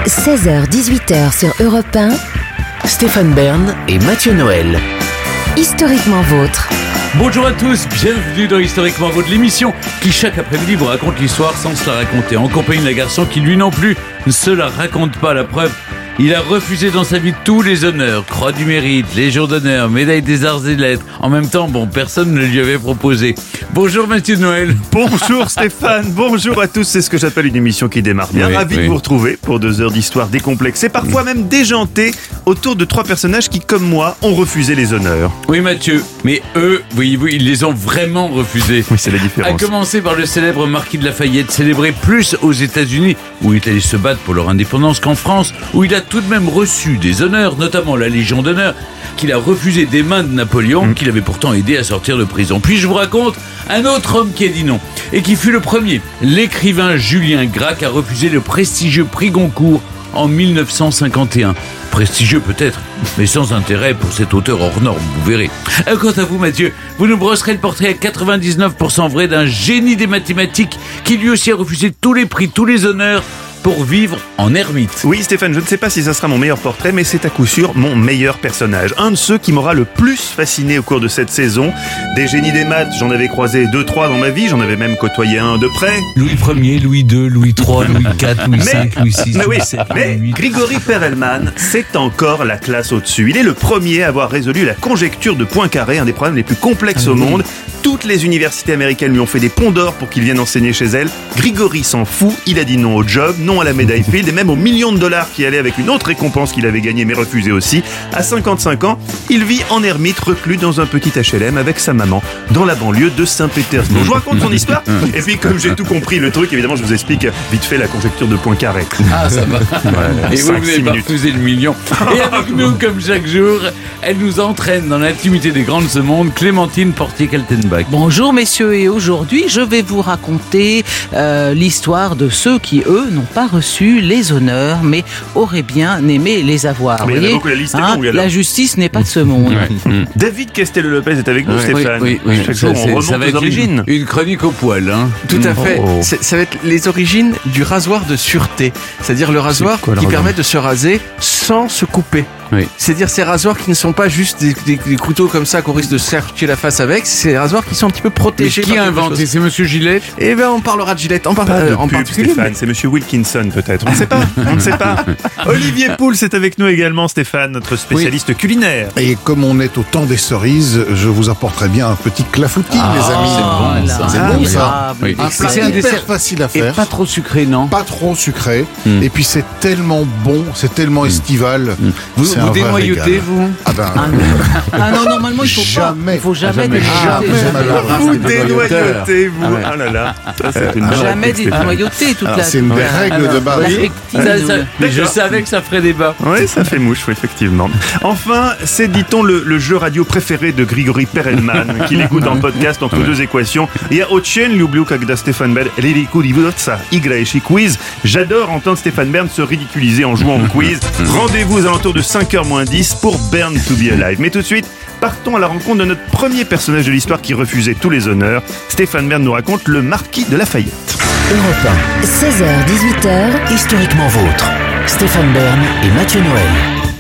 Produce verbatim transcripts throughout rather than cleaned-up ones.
seize heures dix-huit heures sur Europe un. Stéphane Bern et Mathieu Noël. Historiquement vôtre. Bonjour à tous, bienvenue dans Historiquement Vôtre, l'émission qui chaque après-midi vous raconte l'histoire sans se la raconter, en compagnie d'un garçon qui lui non plus ne se la raconte pas. La preuve, il a refusé dans sa vie tous les honneurs, croix du mérite, légion d'honneur, médaille des arts et lettres. En même temps, bon, personne ne lui avait proposé. Bonjour Mathieu Noël. Bonjour Stéphane, bonjour à tous. C'est ce que j'appelle une émission qui démarre bien. Oui, Ravi oui. de vous retrouver pour deux heures d'histoire décomplexée, parfois même déjantée, autour de trois personnages qui, comme moi, ont refusé les honneurs. Oui Mathieu, mais eux, voyez-vous, ils les ont vraiment refusés. Oui, c'est la À différence. commencer par le célèbre marquis de Lafayette, célébré plus aux États-Unis, où il est allé se battre pour leur indépendance, qu'en France, où il a tout de même reçu des honneurs, notamment la Légion d'honneur, qu'il a refusé des mains de Napoléon, mmh. qu'il avait pourtant aidé à sortir de prison. Puis je vous raconte un autre homme qui a dit non, et qui fut le premier. L'écrivain Julien Gracq a refusé le prestigieux prix Goncourt en mille neuf cent cinquante et un. Prestigieux peut-être, mais sans intérêt pour cet auteur hors norme, vous verrez. Quant à vous Mathieu, vous nous brosserez le portrait à quatre-vingt-dix-neuf pour cent vrai d'un génie des mathématiques qui lui aussi a refusé tous les prix, tous les honneurs pour vivre en ermite. Oui Stéphane, je ne sais pas si ça sera mon meilleur portrait, mais c'est à coup sûr mon meilleur personnage. Un de ceux qui m'aura le plus fasciné au cours de cette saison. Des génies des maths, j'en avais croisé deux, trois dans ma vie, j'en avais même côtoyé un de près. Louis Ier, Louis deux, Louis trois, Louis quatre, Louis cinq, Louis six, mais oui, Louis sept, mais Louis huit. Grigory Perelman, c'est encore la classe au-dessus. Il est le premier à avoir résolu la conjecture de Poincaré, un des problèmes les plus complexes au monde. Toutes les universités américaines lui ont fait des ponts d'or pour qu'il vienne enseigner chez elles. Grigory s'en fout, il a dit non au job, non à la médaille Field et même aux millions de dollars qui allaient avec une autre récompense qu'il avait gagnée mais refusée aussi. À cinquante-cinq ans, il vit en ermite reclus dans un petit H L M avec sa maman dans la banlieue de Saint-Pétersbourg. Je vous raconte son histoire et puis comme j'ai tout compris le truc, évidemment je vous explique vite fait la conjecture de Poincaré. Ah ça va. Ouais, Et vous cinq, n'avez six pas minutes. refusé le million. Et avec nous, comme chaque jour, elle nous entraîne dans l'intimité des grands de ce monde, Clémentine Portier-Kaltenbach. Bonjour messieurs, et aujourd'hui je vais vous raconter euh, l'histoire de ceux qui eux n'ont pas reçu les honneurs mais auraient bien aimé les avoir. Mais il y en a Vous voyez, beaucoup, la liste est hein, longue, alors. la justice n'est pas de ce monde. David Castello-Lopez est avec nous, Oui, Stéphane. oui, oui. Chaque Ça, jour, c'est- on ça remonte va aux être origines. Une, une chronique au poil, hein. Tout à fait. Oh. C'est- Ça va être les origines du rasoir de sûreté. C'est-à-dire le rasoir quoi, le qui rasoir permet de se raser sans se couper. Oui. C'est-à-dire ces rasoirs qui ne sont pas juste des, des- des couteaux comme ça qu'on risque de se serrer la face avec. C'est des rasoirs qui sont un petit peu Mais protégés. qui a inventé? C'est Monsieur Gillette? Eh bien, on parlera de Gillette en, par- Pas euh, de en pub, particulier. Stéphane, c'est Monsieur Wilkinson peut-être. On ne sait pas, on ne sait pas. Olivier Pouls est avec nous également, Stéphane, notre spécialiste culinaire. Et comme on est au temps des cerises, je vous apporterai bien un petit clafoutis, Ah, les amis. c'est bon, Voilà, ça. C'est bon, ça. Oui. Un plat C'est un hyper dessert facile à et faire, pas trop sucré, non? pas trop sucré, Mm. et puis c'est tellement bon, c'est tellement estival. Vous, C'est vous un vrai dénoyautez, régal. vous? Ah ben, Ah non. Ah non, normalement il faut Jamais. pas. Il faut jamais Jamais. dénoyauter. Jamais, madame. Vous c'est pas dénoyautez, vous. Ah là là, ça c'est une bonne Jamais réplique, Stéphane. dénoyauter toute alors, la. c'est une des règles de base. la Oui. pectine. Ça, ça- mais je D'accord. savais que ça ferait débat. Oui, ça fait mouche, oui, effectivement. Enfin, c'est, dit-on, le, le jeu radio préféré de Grigory Perelman, qu'il écoute en podcast entre deux équations. Et à Ochen, lubił, когда Stéphane Bern liriku diwódca igra jeśli quiz. J'adore entendre Stéphane Bern se ridiculiser en jouant au quiz. Rendez-vous aux alentours de cinq heures moins dix pour Bern to be Alive. Mais tout de suite, partons à la rencontre de notre premier personnage de l'histoire qui refusait tous les honneurs. Stéphane Bern nous raconte le marquis de Lafayette. Europe un. seize heures dix-huit heures. Historiquement vôtre. Stéphane Bern et Mathieu Noël.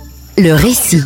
Le récit.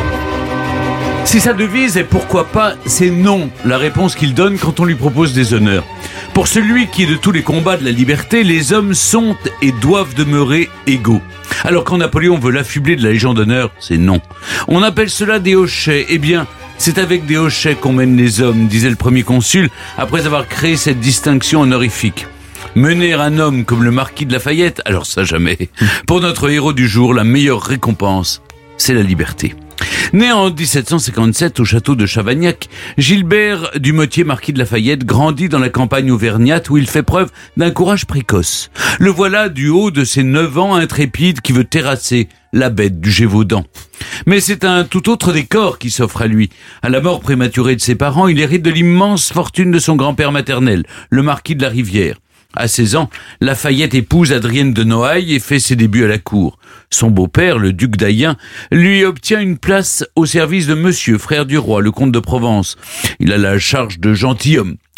Si sa devise est pourquoi pas, c'est non, la réponse qu'il donne quand on lui propose des honneurs. Pour celui qui est de tous les combats de la liberté, les hommes sont et doivent demeurer égaux. Alors quand Napoléon veut l'affubler de la Légion d'honneur, c'est non. On appelle cela des hochets. Eh bien, c'est avec des hochets qu'on mène les hommes, disait le premier consul, après avoir créé cette distinction honorifique. Mener un homme comme le marquis de Lafayette, alors ça jamais. Pour notre héros du jour, la meilleure récompense, c'est la liberté. Né en dix-sept cent cinquante-sept au château de Chavagnac, Gilbert Dumotier, marquis de Lafayette, grandit dans la campagne auvergnate où il fait preuve d'un courage précoce. Le voilà du haut de ses neuf ans intrépide qui veut terrasser la bête du Gévaudan. Mais c'est un tout autre décor qui s'offre à lui. À la mort prématurée de ses parents, il hérite de l'immense fortune de son grand-père maternel, le marquis de la Rivière. À seize ans, Lafayette épouse Adrienne de Noailles et fait ses débuts à la cour. Son beau-père, le duc d'Ayen, lui obtient une place au service de Monsieur, frère du roi, le comte de Provence. Il a la charge de gentilhomme.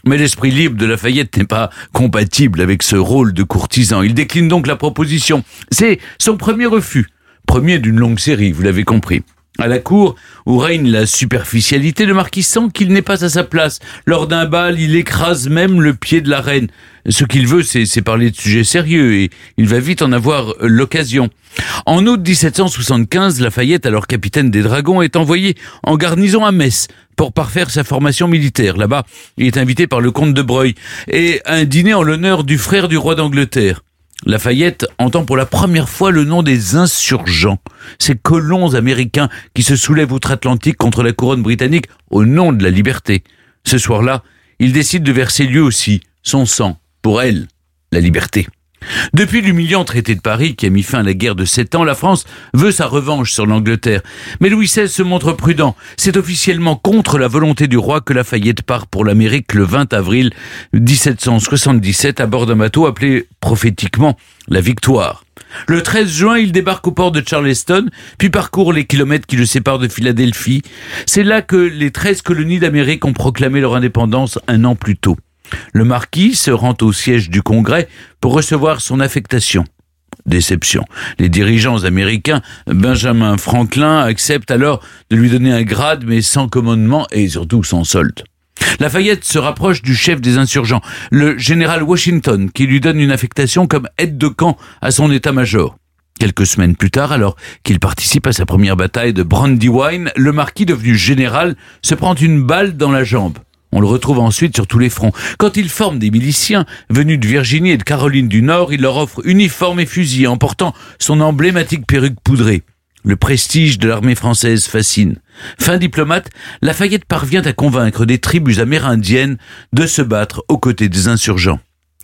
Mais l'esprit libre de Lafayette n'est pas compatible avec ce rôle de courtisan. Il décline donc la proposition. C'est son premier refus. Premier d'une longue série, vous l'avez compris. À la cour, où règne la superficialité, le marquis sent qu'il n'est pas à sa place. Lors d'un bal, il écrase même le pied de la reine. Ce qu'il veut, c'est, c'est parler de sujets sérieux, et il va vite en avoir l'occasion. En août dix-sept cent soixante-quinze, Lafayette, alors capitaine des Dragons, est envoyé en garnison à Metz pour parfaire sa formation militaire. Là-bas, il est invité par le comte de Broglie et un dîner en l'honneur du frère du roi d'Angleterre. Lafayette entend pour la première fois le nom des insurgents, ces colons américains qui se soulèvent outre-Atlantique contre la couronne britannique au nom de la liberté. Ce soir-là, il décide de verser lui aussi son sang pour elle, la liberté. Depuis l'humiliant traité de Paris qui a mis fin à la guerre de sept ans, la France veut sa revanche sur l'Angleterre. Mais Louis seize se montre prudent. C'est officiellement contre la volonté du roi que Lafayette part pour l'Amérique le vingt avril dix-sept cent soixante-dix-sept à bord d'un bateau appelé prophétiquement la Victoire. Le treize juin, il débarque au port de Charleston, puis parcourt les kilomètres qui le séparent de Philadelphie. C'est là que les treize colonies d'Amérique ont proclamé leur indépendance un an plus tôt. Le marquis se rend au siège du Congrès pour recevoir son affectation. Déception. Les dirigeants américains, Benjamin Franklin, acceptent alors de lui donner un grade, mais sans commandement et surtout sans solde. Lafayette se rapproche du chef des insurgents, le général Washington, qui lui donne une affectation comme aide de camp à son état-major. Quelques semaines plus tard, alors qu'il participe à sa première bataille de Brandywine, le marquis, devenu général, se prend une balle dans la jambe. On le retrouve ensuite sur tous les fronts. Quand il forme des miliciens venus de Virginie et de Caroline du Nord, il leur offre uniforme et fusil en portant son emblématique perruque poudrée. Le prestige de l'armée française fascine. Fin diplomate, Lafayette parvient à convaincre des tribus amérindiennes de se battre aux côtés des insurgents.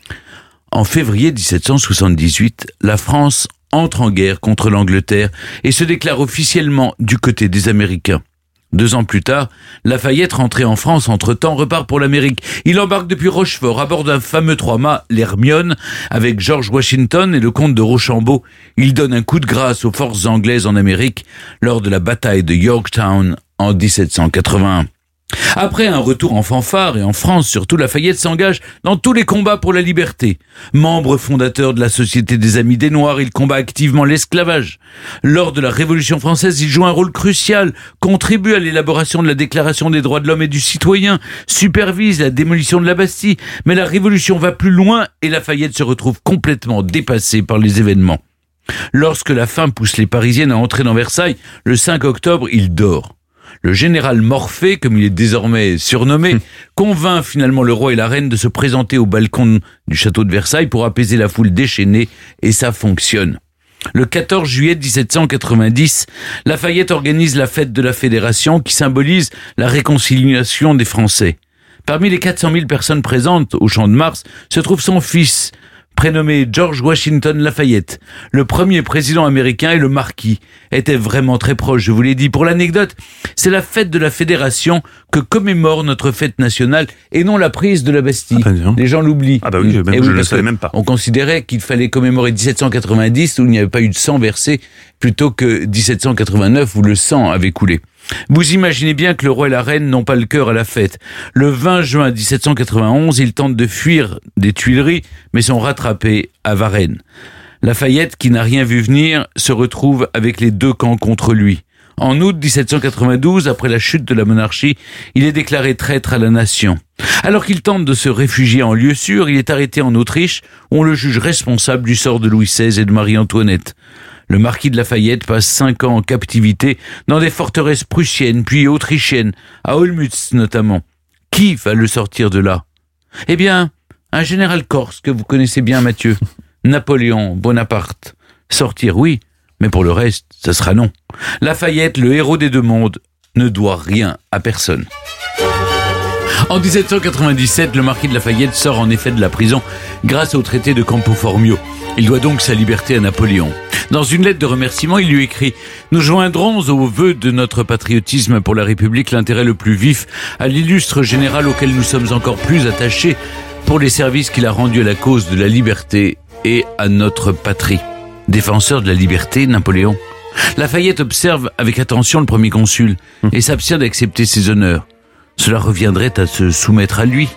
En février dix-sept cent soixante-dix-huit, la France entre en guerre contre l'Angleterre et se déclare officiellement du côté des Américains. Deux ans plus tard, Lafayette, rentré en France entre-temps, repart pour l'Amérique. Il embarque depuis Rochefort à bord d'un fameux trois-mâts, l'Hermione, avec George Washington et le comte de Rochambeau. Il donne un coup de grâce aux forces anglaises en Amérique lors de la bataille de Yorktown en dix-sept cent quatre-vingt-un. Après un retour en fanfare et en France surtout, Lafayette s'engage dans tous les combats pour la liberté. Membre fondateur de la Société des Amis des Noirs, il combat activement l'esclavage. Lors de la Révolution française, il joue un rôle crucial, contribue à l'élaboration de la Déclaration des droits de l'homme et du citoyen, supervise la démolition de la Bastille. Mais la Révolution va plus loin et Lafayette se retrouve complètement dépassé par les événements. Lorsque la faim pousse les Parisiennes à entrer dans Versailles, le cinq octobre, il dort. Le général Morphée, comme il est désormais surnommé, convainc finalement le roi et la reine de se présenter au balcon du château de Versailles pour apaiser la foule déchaînée, et ça fonctionne. Le quatorze juillet dix-sept cent quatre-vingt-dix, Lafayette organise la fête de la Fédération qui symbolise la réconciliation des Français. Parmi les quatre cent mille personnes présentes au Champ de Mars se trouve son fils, prénommé George Washington Lafayette. Le premier président américain et le marquis étaient vraiment très proches, je vous l'ai dit. Pour l'anecdote, c'est la fête de la Fédération que commémore notre fête nationale et non la prise de la Bastille. Ah ben Les gens l'oublient. Ah bah oui, je, même, oui, je ne le savais même pas. On considérait qu'il fallait commémorer dix-sept cent quatre-vingt-dix où il n'y avait pas eu de sang versé plutôt que dix-sept cent quatre-vingt-neuf où le sang avait coulé. Vous imaginez bien que le roi et la reine n'ont pas le cœur à la fête. Le vingt juin dix-sept cent quatre-vingt-onze, ils tentent de fuir des Tuileries, mais sont rattrapés à Varennes. Lafayette, qui n'a rien vu venir, se retrouve avec les deux camps contre lui. En août dix-sept cent quatre-vingt-douze, après la chute de la monarchie, il est déclaré traître à la nation. Alors qu'il tente de se réfugier en lieu sûr, il est arrêté en Autriche, où on le juge responsable du sort de Louis seize et de Marie-Antoinette. Le marquis de Lafayette passe cinq ans en captivité dans des forteresses prussiennes puis autrichiennes, à Olmütz notamment. Qui va le sortir de là? Eh bien, un général corse que vous connaissez bien, Mathieu. Napoléon Bonaparte. Sortir, oui, mais pour le reste, ça sera non. Lafayette, le héros des deux mondes, ne doit rien à personne. En dix-sept cent quatre-vingt-dix-sept, le marquis de Lafayette sort en effet de la prison grâce au traité de Campo Formio. Il doit donc sa liberté à Napoléon. Dans une lettre de remerciement, il lui écrit « Nous joindrons au vœu de notre patriotisme pour la République l'intérêt le plus vif à l'illustre général auquel nous sommes encore plus attachés pour les services qu'il a rendus à la cause de la liberté et à notre patrie. » Défenseur de la liberté, Napoléon. Lafayette observe avec attention le premier consul et s'abstient d'accepter ses honneurs. Cela reviendrait à se soumettre à lui.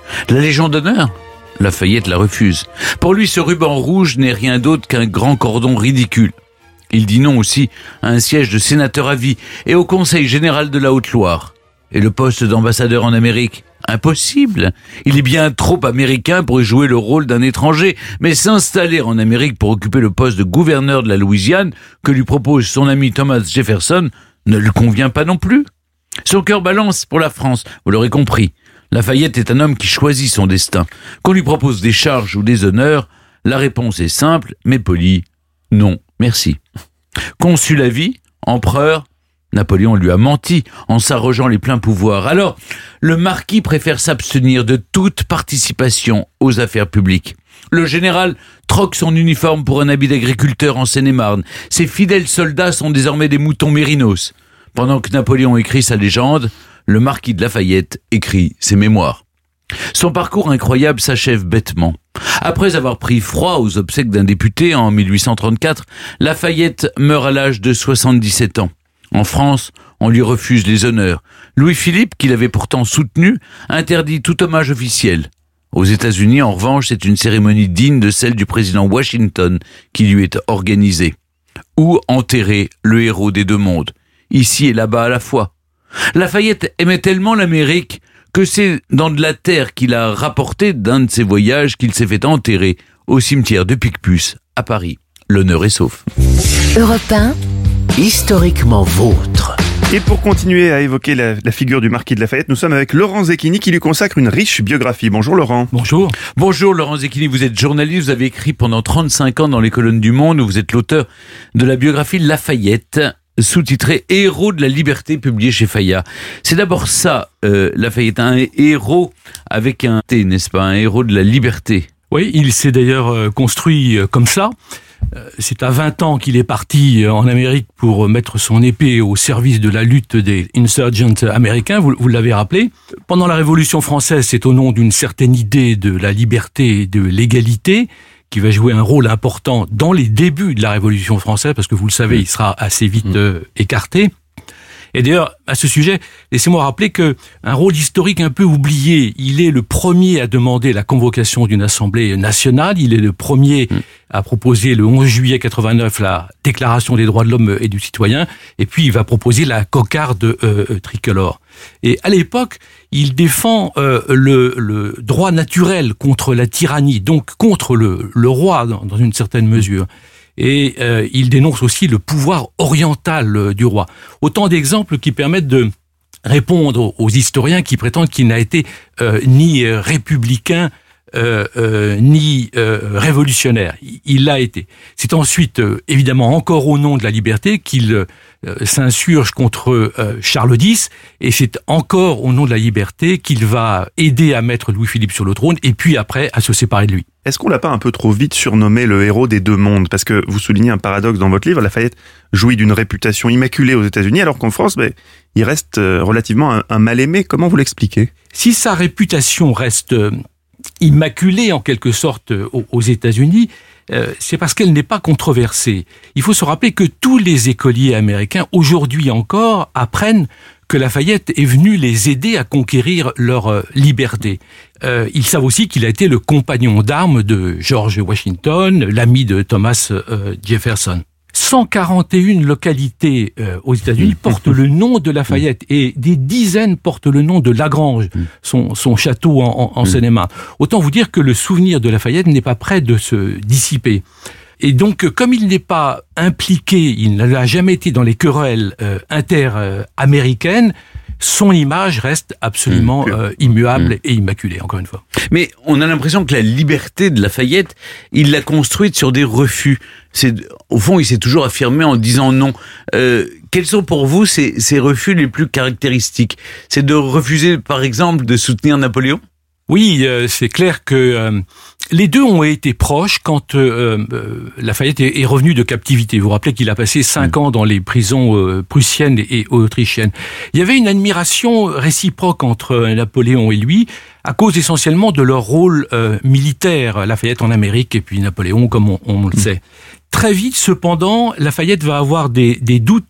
La Légion d'honneur ? Lafayette la refuse. Pour lui, ce ruban rouge n'est rien d'autre qu'un grand cordon ridicule. Il dit non aussi à un siège de sénateur à vie et au Conseil général de la Haute-Loire. Et le poste d'ambassadeur en Amérique ? Impossible. Il est bien trop américain pour y jouer le rôle d'un étranger, mais s'installer en Amérique pour occuper le poste de gouverneur de la Louisiane que lui propose son ami Thomas Jefferson ne lui convient pas non plus. Son cœur balance pour la France, vous l'aurez compris. Lafayette est un homme qui choisit son destin. Qu'on lui propose des charges ou des honneurs, la réponse est simple mais polie. Non, merci. Consul à vie, empereur, Napoléon lui a menti en s'arrogeant les pleins pouvoirs. Alors, le marquis préfère s'abstenir de toute participation aux affaires publiques. Le général troque son uniforme pour un habit d'agriculteur en Seine-et-Marne. Ses fidèles soldats sont désormais des moutons mérinos. Pendant que Napoléon écrit sa légende, le marquis de Lafayette écrit ses mémoires. Son parcours incroyable s'achève bêtement. Après avoir pris froid aux obsèques d'un député en mille huit cent trente-quatre, Lafayette meurt à l'âge de soixante-dix-sept ans. En France, on lui refuse les honneurs. Louis-Philippe, qui l'avait pourtant soutenu, interdit tout hommage officiel. Aux États-Unis, en revanche, c'est une cérémonie digne de celle du président Washington qui lui est organisée. Où enterrer le héros des deux mondes, ici et là-bas à la fois. Lafayette aimait tellement l'Amérique que c'est dans de la terre qu'il a rapporté d'un de ses voyages qu'il s'est fait enterrer au cimetière de Picpus, à Paris. L'honneur est sauf. Europe un, Historiquement vôtre. Et pour continuer à évoquer la, la figure du marquis de Lafayette, nous sommes avec Laurent Zecchini qui lui consacre une riche biographie. Bonjour Laurent. Bonjour. Bonjour Laurent Zecchini, vous êtes journaliste, vous avez écrit pendant trente-cinq ans dans les colonnes du Monde, où vous êtes l'auteur de la biographie Lafayette, sous-titrée « Héros de la liberté » publiée chez Fayard. C'est d'abord ça, euh, Lafayette, un héros avec un T, n'est-ce pas, un héros de la liberté. Oui, il s'est d'ailleurs euh, construit euh, comme ça. Euh, c'est à vingt ans qu'il est parti euh, en Amérique pour mettre son épée au service de la lutte des insurgents américains, vous, vous l'avez rappelé. Pendant la Révolution française, c'est au nom d'une certaine idée de la liberté et de l'égalité qui va jouer un rôle important dans les débuts de la Révolution française, parce que vous le savez, il sera assez vite euh, écarté. Et d'ailleurs, à ce sujet, laissez-moi rappeler que un rôle historique un peu oublié, il est le premier à demander la convocation d'une assemblée nationale, il est le premier à proposer le onze juillet quatre-vingt-neuf la Déclaration des droits de l'homme et du citoyen, et puis il va proposer la cocarde euh, tricolore. Et à l'époque, il défend euh, le, le droit naturel contre la tyrannie, donc contre le, le roi dans, dans une certaine mesure. Et euh, il dénonce aussi le pouvoir oriental euh, du roi. Autant d'exemples qui permettent de répondre aux, aux historiens qui prétendent qu'il n'a été euh, ni euh, républicain euh, euh, ni euh, révolutionnaire. Il l'a été. C'est ensuite, euh, évidemment, encore au nom de la liberté qu'il euh, s'insurge contre euh, Charles X, et c'est encore au nom de la liberté qu'il va aider à mettre Louis-Philippe sur le trône, et puis après à se séparer de lui. Est-ce qu'on l'a pas un peu trop vite surnommé le héros des deux mondes ? Parce que vous soulignez un paradoxe dans votre livre, Lafayette jouit d'une réputation immaculée aux États-Unis, alors qu'en France, ben, il reste relativement un, un mal-aimé. Comment vous l'expliquez ? Si sa réputation reste immaculée, en quelque sorte, aux, aux États-Unis, euh, c'est parce qu'elle n'est pas controversée. Il faut se rappeler que tous les écoliers américains, aujourd'hui encore, apprennent que Lafayette est venu les aider à conquérir leur euh, liberté. Euh, ils savent aussi qu'il a été le compagnon d'armes de George Washington, l'ami de Thomas euh, Jefferson. cent quarante et une localités euh, aux États-Unis portent le nom de Lafayette, et des dizaines portent le nom de Lagrange, son, son château en, en, en Seine-et-Marne. Autant vous dire que le souvenir de Lafayette n'est pas près de se dissiper. Et donc, comme il n'est pas impliqué, il n'a jamais été dans les querelles euh, inter-américaines, son image reste absolument euh, immuable mmh. et immaculée, encore une fois. Mais on a l'impression que la liberté de Lafayette, il l'a construite sur des refus. C'est, au fond, il s'est toujours affirmé en disant non. Euh, quels sont pour vous ces, ces refus les plus caractéristiques ? C'est de refuser, par exemple, de soutenir Napoléon ? Oui, euh, c'est clair que euh, les deux ont été proches quand euh, euh, Lafayette est, est revenu de captivité. Vous vous rappelez qu'il a passé cinq mmh. ans dans les prisons euh, prussiennes et, et autrichiennes. Il y avait une admiration réciproque entre Napoléon et lui, à cause essentiellement de leur rôle euh, militaire. Lafayette en Amérique et puis Napoléon, comme on, on le mmh. sait. Très vite, cependant, Lafayette va avoir des, des doutes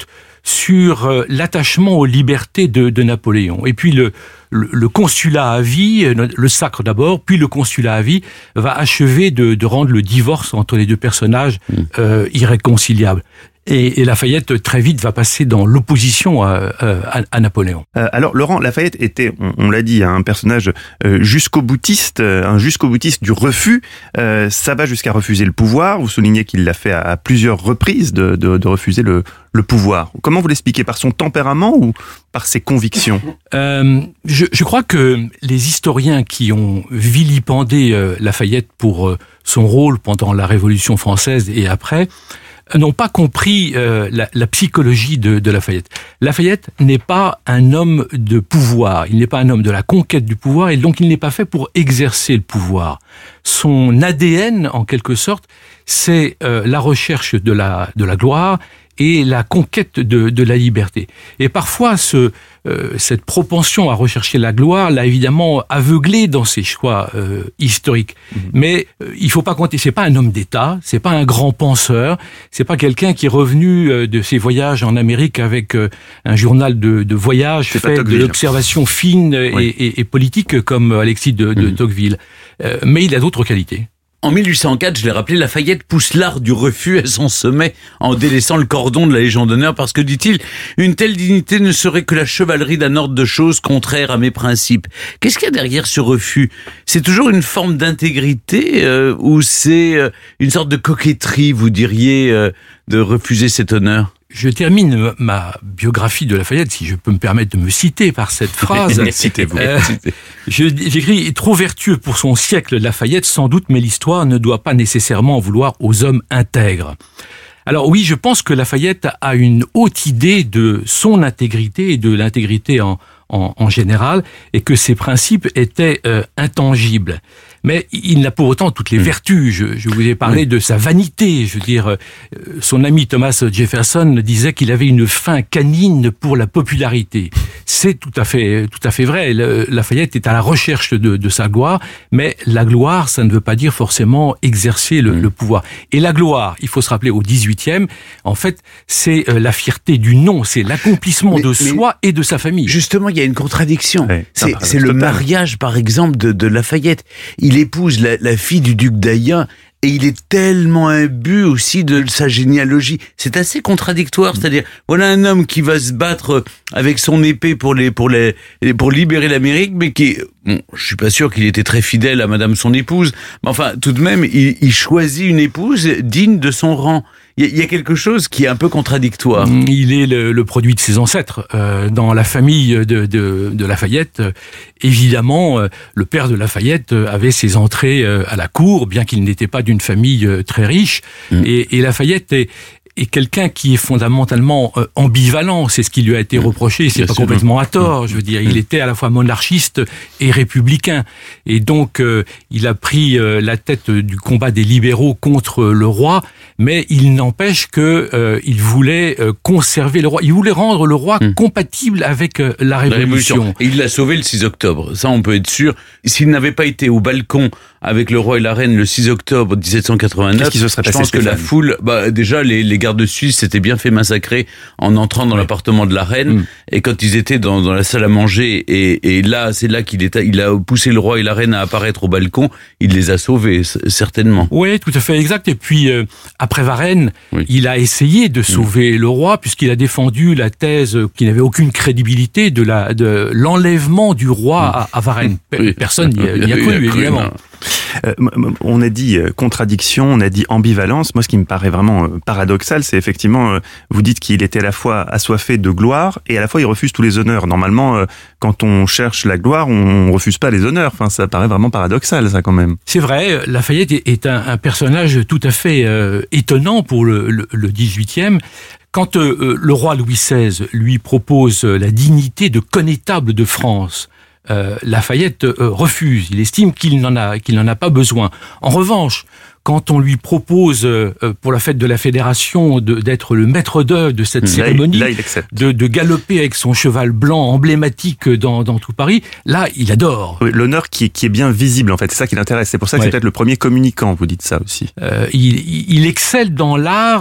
sur euh, l'attachement aux libertés de, de Napoléon. Et puis le, le, le consulat à vie, le sacre d'abord, puis le consulat à vie, va achever de, de rendre le divorce entre les deux personnages euh, irréconciliable. Et, et Lafayette, très vite, va passer dans l'opposition à, à, à Napoléon. Euh, alors, Laurent, Lafayette était, on, on l'a dit, un personnage euh, jusqu'au-boutiste, un jusqu'au-boutiste du refus. Euh, ça va jusqu'à refuser le pouvoir. Vous soulignez qu'il l'a fait à, à plusieurs reprises de, de, de refuser le, le pouvoir. Comment vous l'expliquez? Par son tempérament ou par ses convictions? euh, je, je crois que les historiens qui ont vilipendé euh, Lafayette pour euh, son rôle pendant la Révolution française et après, n'ont pas compris euh, la, la psychologie de, de Lafayette. Lafayette n'est pas un homme de pouvoir, il n'est pas un homme de la conquête du pouvoir, et donc il n'est pas fait pour exercer le pouvoir. Son A D N, en quelque sorte, c'est euh, la recherche de la, de la gloire et la conquête de, de la liberté. Et parfois, ce, euh, cette propension à rechercher la gloire l'a évidemment aveuglé dans ses choix euh, historiques. Mmh. Mais euh, il faut pas compter, c'est pas un homme d'État, c'est pas un grand penseur, c'est pas quelqu'un qui est revenu euh, de ses voyages en Amérique avec euh, un journal de, de voyage c'est fait de l'observation fine oui. et, et, et politique comme Alexis de, de mmh. Tocqueville. Euh, mais il a d'autres qualités. En mille huit cent quatre, je l'ai rappelé, Lafayette pousse l'art du refus à son sommet en délaissant le cordon de la Légion d'honneur parce que, dit-il, une telle dignité ne serait que la chevalerie d'un ordre de choses contraire à mes principes. Qu'est-ce qu'il y a derrière ce refus? C'est toujours une forme d'intégrité euh, ou c'est euh, une sorte de coquetterie, vous diriez, euh, de refuser cet honneur? Je termine ma biographie de Lafayette, si je peux me permettre de me citer par cette phrase. Citez-vous. Euh, je, j'écris « Trop vertueux pour son siècle, Lafayette, sans doute, mais l'histoire ne doit pas nécessairement en vouloir aux hommes intègres. » Alors oui, je pense que Lafayette a une haute idée de son intégrité et de l'intégrité en, en, en général, et que ses principes étaient euh, intangibles. Mais il n'a pour autant toutes les vertus. Je, je vous ai parlé oui. de sa vanité. Je veux dire, euh, son ami Thomas Jefferson disait qu'il avait une faim canine pour la popularité. C'est tout à fait, tout à fait vrai. Le, Lafayette est à la recherche de, de sa gloire, mais la gloire, ça ne veut pas dire forcément exercer le, mmh. le pouvoir. Et la gloire, il faut se rappeler, au dix-huitième, en fait, c'est euh, la fierté du nom, c'est l'accomplissement mais, de mais soi et de sa famille. Justement, il y a une contradiction. Ouais, c'est, c'est le mariage, par exemple, de, de Lafayette. Il épouse la, la fille du duc d'Ayen et il est tellement imbu aussi de sa généalogie. C'est assez contradictoire, c'est-à-dire voilà un homme qui va se battre avec son épée pour les pour les pour libérer l'Amérique, mais qui bon, je suis pas sûr qu'il était très fidèle à madame son épouse, mais enfin tout de même il, il choisit une épouse digne de son rang. Il y a quelque chose qui est un peu contradictoire. Il est le, le produit de ses ancêtres. Euh, dans la famille de, de, de Lafayette, euh, évidemment, euh, le père de Lafayette avait ses entrées euh, à la cour, bien qu'il n'était pas d'une famille euh, très riche. Mmh. Et, et Lafayette est, est quelqu'un qui est fondamentalement euh, ambivalent. C'est ce qui lui a été reproché. C'est Bien pas sûr. complètement à tort. Je veux dire, il était à la fois monarchiste et républicain. Et donc, euh, il a pris euh, la tête du combat des libéraux contre le roi. Mais il n'empêche que euh, il voulait euh, conserver le roi. Il voulait rendre le roi mmh. compatible avec euh, la Révolution. La Révolution. Et il l'a sauvé le six octobre. Ça, on peut être sûr. S'il n'avait pas été au balcon avec le roi et la reine le six octobre dix-sept cent quatre-vingt-neuf, Qu'est-ce qui se serait je passé, pense Stéphane? que la foule, bah déjà les, les gardes suisses s'étaient bien fait massacrer en entrant dans oui. l'appartement de la reine. Mmh. Et quand ils étaient dans, dans la salle à manger, et, et là, c'est là qu'il est, il a poussé le roi et la reine à apparaître au balcon. Il les a sauvés, certainement. Oui, tout à fait exact. Et puis euh, après Varennes, oui. il a essayé de sauver mmh. le roi puisqu'il a défendu la thèse qui n'avait aucune crédibilité de la de l'enlèvement du roi mmh. à, à Varennes. Oui. Personne n'y a, a cru, évidemment. Euh, on a dit contradiction, on a dit ambivalence. Moi, ce qui me paraît vraiment paradoxal, c'est effectivement, vous dites qu'il était à la fois assoiffé de gloire et à la fois il refuse tous les honneurs. Normalement, quand on cherche la gloire, on refuse pas les honneurs. Enfin, ça paraît vraiment paradoxal, ça, quand même. C'est vrai, Lafayette est un, un personnage tout à fait euh, étonnant pour le, le, le dix-huitième. Quand euh, le roi Louis seize lui propose la dignité de connétable de France, Euh, Lafayette euh, refuse. Il estime qu'il n'en a qu'il n'en a pas besoin. En revanche, quand on lui propose euh, pour la fête de la Fédération de, d'être le maître d'œuvre de cette là, cérémonie, là, il accepte. de, de galoper avec son cheval blanc emblématique dans, dans tout Paris, là, il adore. Oui, l'honneur qui est, qui est bien visible, en fait, c'est ça qui l'intéresse. C'est pour ça que ouais. c'est peut-être le premier communicant, vous dites ça aussi. Euh, il, il excelle dans l'art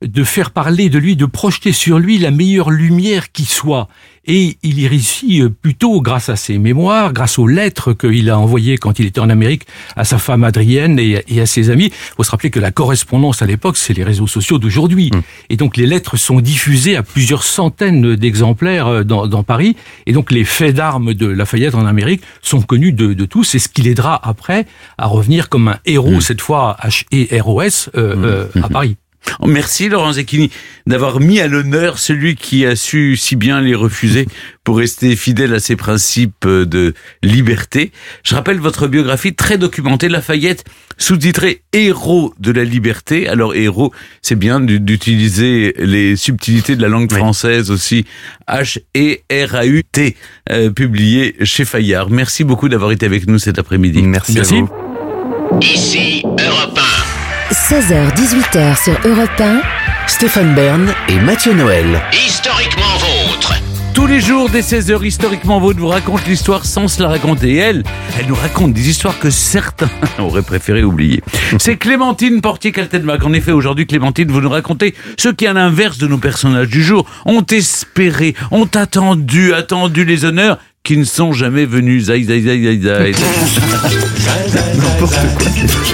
de faire parler de lui, de projeter sur lui la meilleure lumière qui soit. Et il y réussit plutôt grâce à ses mémoires, grâce aux lettres qu'il a envoyées quand il était en Amérique à sa femme Adrienne et, et à ses amis. Il faut se rappeler que la correspondance à l'époque, c'est les réseaux sociaux d'aujourd'hui. Mmh. Et donc les lettres sont diffusées à plusieurs centaines d'exemplaires dans, dans Paris. Et donc les faits d'armes de Lafayette en Amérique sont connus de, de tous. C'est ce qui l'aidera après à revenir comme un héros, mmh. cette fois H E R O S, euh, mmh. euh, à Paris. Merci Laurent Zecchini d'avoir mis à l'honneur celui qui a su si bien les refuser pour rester fidèle à ses principes de liberté. Je rappelle votre biographie très documentée, Lafayette, sous-titrée Héros de la liberté. Alors héros, c'est bien d'utiliser les subtilités de la langue française aussi. H E R A U T, euh, publié chez Fayard. Merci beaucoup d'avoir été avec nous cet après-midi. Merci, Merci. à vous. Ici Europe un. seize heures dix-huit heures sur Europe un. Stéphane Bern et Mathieu Noël. Historiquement vôtre. Tous les jours, dès seize heures, Historiquement Vôtre vous raconte l'histoire sans se la raconter. Et elle, elle nous raconte des histoires que certains auraient préféré oublier. C'est Clémentine Portier-Kaltenbach. En effet, aujourd'hui, Clémentine, vous nous racontez ce qui, à l'inverse de nos personnages du jour, ont espéré, ont attendu, attendu les honneurs qui ne sont jamais venus. Zai, zai, zai, zai, zai. N'importe quoi.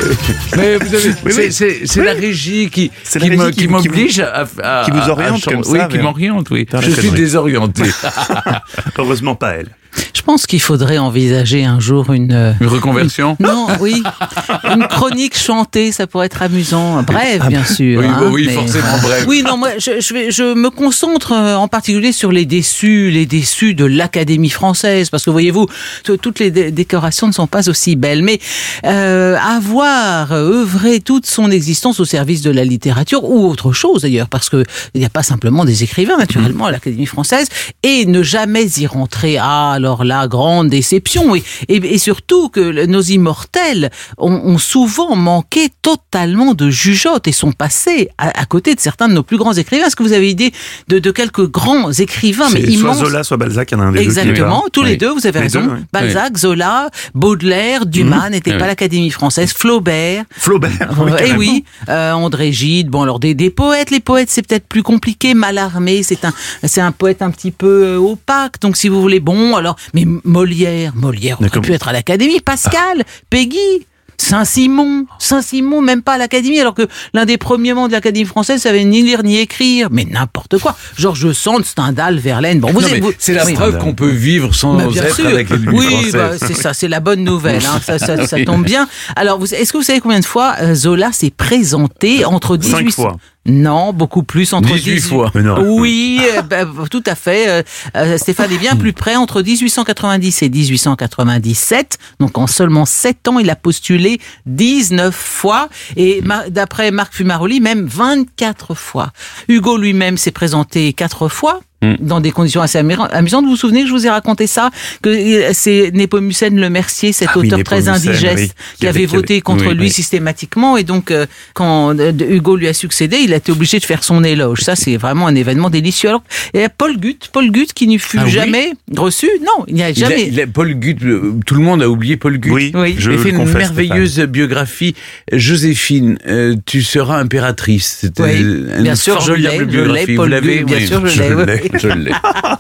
Mais vous avez, oui, c'est, oui. c'est, c'est oui. la régie qui, c'est qui, la régie me, qui, qui m'oblige à, à, qui vous oriente à, à, comme oui, ça. qui m'oriente, oui. Je suis connerie. désorienté. Heureusement pas elle. Je pense qu'il faudrait envisager un jour une... Une reconversion? Une, non, oui. Une chronique chantée, ça pourrait être amusant. Bref, bien sûr. Oui, hein, bah oui mais, forcément bref. Oui, non, moi, je, je, vais, je me concentre en particulier sur les déçus, les déçus de l'Académie française, parce que voyez-vous, t- toutes les dé- décorations ne sont pas aussi belles. Mais euh, avoir œuvré toute son existence au service de la littérature, ou autre chose d'ailleurs, parce qu'il n'y a pas simplement des écrivains, naturellement, à l'Académie française, et ne jamais y rentrer, ah, alors là, grande déception. Et, et, et surtout que nos immortels ont, ont souvent manqué totalement de jugeote et sont passés à, à côté de certains de nos plus grands écrivains. Est-ce que vous avez idée de, de quelques grands écrivains, c'est mais soit immenses? Zola, soit Balzac, il y en a un des Exactement, deux. Exactement, tous oui. les deux, vous avez Les raison. deux, oui. Balzac, Zola, Baudelaire, Dumas Mmh. n'étaient Oui. pas à l'Académie française, Flaubert. Flaubert. Euh, eh oui, euh, André Gide, bon alors des, des poètes, les poètes c'est peut-être plus compliqué, Mallarmé, c'est un, c'est un poète un petit peu euh, opaque, donc si vous voulez, bon alors, mais Molière, Molière aurait D'accord. pu être à l'Académie, Pascal, Peggy, Saint-Simon, Saint-Simon, même pas à l'Académie, alors que l'un des premiers membres de l'Académie française savait ni lire ni écrire, mais n'importe quoi. Georges Sand, Stendhal, Verlaine, bon vous, Non, êtes, mais vous c'est la oui. preuve qu'on peut vivre sans Bah, bien être sûr. à l'Académie Oui, française. bah, c'est ça, c'est la bonne nouvelle. Hein. Ça, ça, ça Oui. tombe bien. Alors, vous, est-ce que vous savez combien de fois euh, Zola s'est présenté entre Cinq dix-huit fois. Non, beaucoup plus. Entre dix-huit dix-huit fois. Mais non. Oui, euh, bah, tout à fait. Euh, euh, Stéphane est bien plus près. Entre dix-huit cent quatre-vingt-dix et dix-huit cent quatre-vingt-dix-sept, donc en seulement sept ans, il a postulé dix-neuf fois. Et ma- d'après Marc Fumaroli, même vingt-quatre fois. Hugo lui-même s'est présenté quatre fois. Dans des conditions assez amusantes. Vous vous souvenez que je vous ai raconté ça? Que c'est Népomucène Le Mercier, cet Ah oui, auteur très Népomucène, indigeste, oui, qui, qui avait avait- voté qui contre oui, lui oui. systématiquement. Et donc, euh, quand euh, Hugo lui a succédé, il a été obligé de faire son éloge. Ça, c'est vraiment un événement délicieux. Alors, il y a Paul Guth, Paul Guth qui n'y fut Ah oui jamais reçu. Non, il n'y a Il a- jamais. il a- Paul Guth, euh, tout le monde a oublié Paul Guth. Oui, Oui. je Il a le fait une confesse, merveilleuse biographie. Joséphine, euh, tu seras impératrice. C'était Oui, une bien sûr, je l'ai, formidable je l'ai, biographie. Paul Vous l'avez? Guth, bien Oui. sûr, je Je l'ai, l'ai. oui. Je l'ai.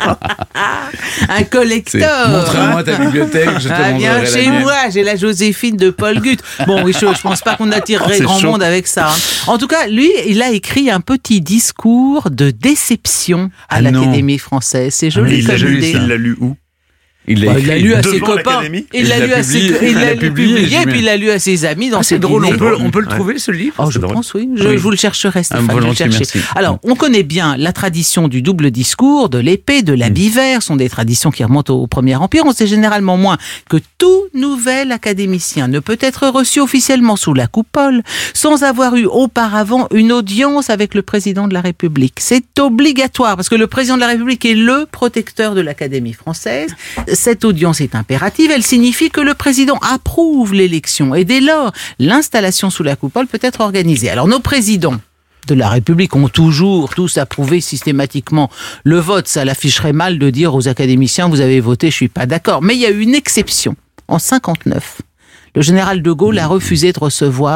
Un C'est- collecteur. Montre-moi ta bibliothèque, je te Ah, viens montrerai la chez mienne. moi, j'ai la Joséphine de Paul Guth. Bon, oui, je, je pense pas qu'on attirerait Oh, c'est grand chaud. monde avec ça. hein. En tout cas, lui, il a écrit un petit discours de déception à Ah non. l'Académie française. C'est Et joli il l'a comme lu, idée. il l'a lu où? Il Bah, l'a il l'a écrit lu à devant ses copains. l'Académie. Il Il l'a l'a lu à ses, publié, il il l'a l'a lu publié, publié, j'imagine. puis il l'a lu à ses amis dans Ah, ses c'est drôle, on dîners. peut, on peut le Ouais. trouver ce livre. Oh, je C'est drôle. pense, oui. Je, Oui. je vous le chercherai, Stéphane. Ah, je vais le volontiers, chercher. merci. Alors, on connaît bien la tradition du double discours, de l'épée, de l'habit vert. Ce sont des traditions qui remontent au Premier Empire. On sait généralement moins que tout nouvel académicien ne peut être reçu officiellement sous la coupole sans avoir eu auparavant une audience avec le président de la République. C'est obligatoire parce que le président de la République est le protecteur de l'Académie française. Cette audience est impérative. Elle signifie que le président approuve l'élection et dès lors, l'installation sous la coupole peut être organisée. Alors, nos présidents de la République ont toujours tous approuvé systématiquement le vote. Ça l'afficherait mal de dire aux académiciens, vous avez voté, je suis pas d'accord. Mais il y a eu une exception. En cinquante-neuf, le général de Gaulle a refusé de recevoir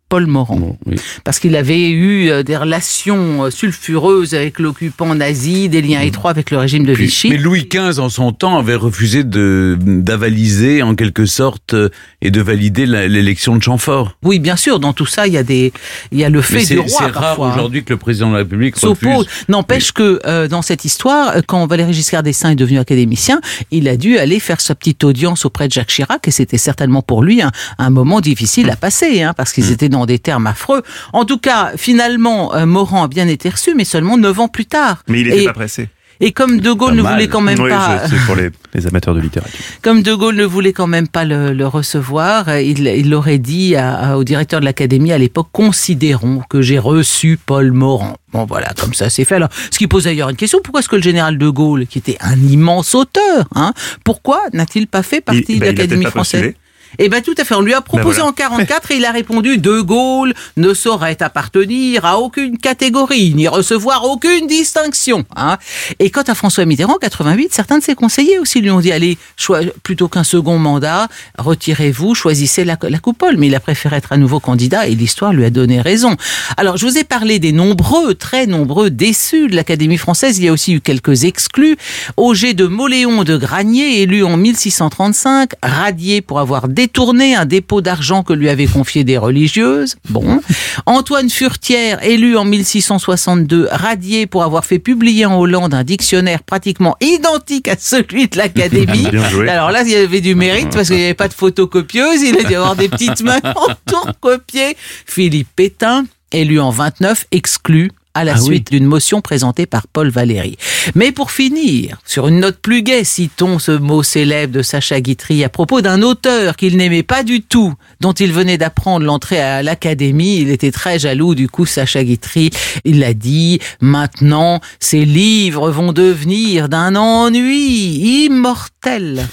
Paul Morand. Bon, oui. Parce qu'il avait eu euh, des relations euh, sulfureuses avec l'occupant nazi, des liens étroits avec le régime de Puis- Vichy. mais Louis quinze, en son temps, avait refusé de, d'avaliser, en quelque sorte, euh, et de valider la- l'élection de Chamfort. Oui, bien sûr, dans tout ça, il y a des, il y a le fait Mais c'est, du roi c'est rare parfois. hein. aujourd'hui que le président de la République S'oppose. refuse. N'empêche que euh, dans cette histoire, euh, quand Valéry Giscard d'Estaing est devenu académicien, il a dû aller faire sa petite audience auprès de Jacques Chirac et c'était certainement pour lui un, un moment difficile à passer, hein, parce qu'ils étaient dans des termes affreux. En tout cas, finalement, euh, Morand a bien été reçu, mais seulement neuf ans plus tard. Mais il n'était et, pas pressé. et comme De Gaulle Pas ne mal. voulait quand même Oui, pas, je- c'est pour les, les amateurs de littérature. comme De Gaulle ne voulait quand même pas le, le recevoir, euh, il, il aurait dit à, à- au directeur de l'Académie à l'époque, considérons que j'ai reçu Paul Morand. Bon voilà, comme ça c'est fait. Alors, ce qui pose d'ailleurs une question, pourquoi est-ce que le général de Gaulle, qui était un immense auteur, hein, pourquoi n'a-t-il pas fait partie Il- de ben, il a peut-être l'Académie pas française? postulé. Eh bien tout à fait, on lui a proposé Ben voilà. en quarante-quatre et il a répondu « De Gaulle ne saurait appartenir à aucune catégorie, ni recevoir aucune distinction. Hein » Et quant à François Mitterrand, en quatre-vingt-huit, certains de ses conseillers aussi lui ont dit « Allez, choi- plutôt qu'un second mandat, retirez-vous, choisissez la, la coupole. » Mais il a préféré être à nouveau candidat et l'histoire lui a donné raison. Alors, je vous ai parlé des nombreux, très nombreux déçus de l'Académie française. Il y a aussi eu quelques exclus. Auger de Mauléon de Granier, élu en mille six cent trente-cinq, radié pour avoir détourné un dépôt d'argent que lui avaient confié des religieuses. Bon. Antoine Furetière, élu en mille six cent soixante-deux, radié pour avoir fait publier en Hollande un dictionnaire pratiquement identique à celui de l'Académie. Bien joué. Alors là, il y avait du mérite parce qu'il n'y avait pas de photocopieuse. Il a dû avoir des petites mains pour copier. Philippe Pétain, élu en vingt-neuf, exclu à la Ah oui. suite d'une motion présentée par Paul Valéry. Mais pour finir, sur une note plus gaie, citons ce mot célèbre de Sacha Guitry à propos d'un auteur qu'il n'aimait pas du tout, dont il venait d'apprendre l'entrée à l'Académie. Il était très jaloux, du coup, Sacha Guitry. Il a dit, maintenant, ces livres vont devenir d'un ennui immortel.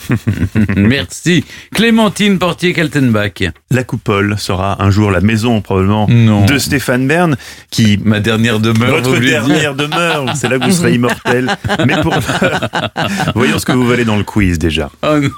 Merci. Clémentine Portier-Kaltenbach. La coupole sera un jour la maison, probablement, Non. de Stéphane Bern, qui... Ma dernière demeure, vous Votre voulez dire. dernière demeure, c'est là que vous serez immortel. Mais pour l'heure, voyons ce que vous valez dans le quiz déjà. Oh non.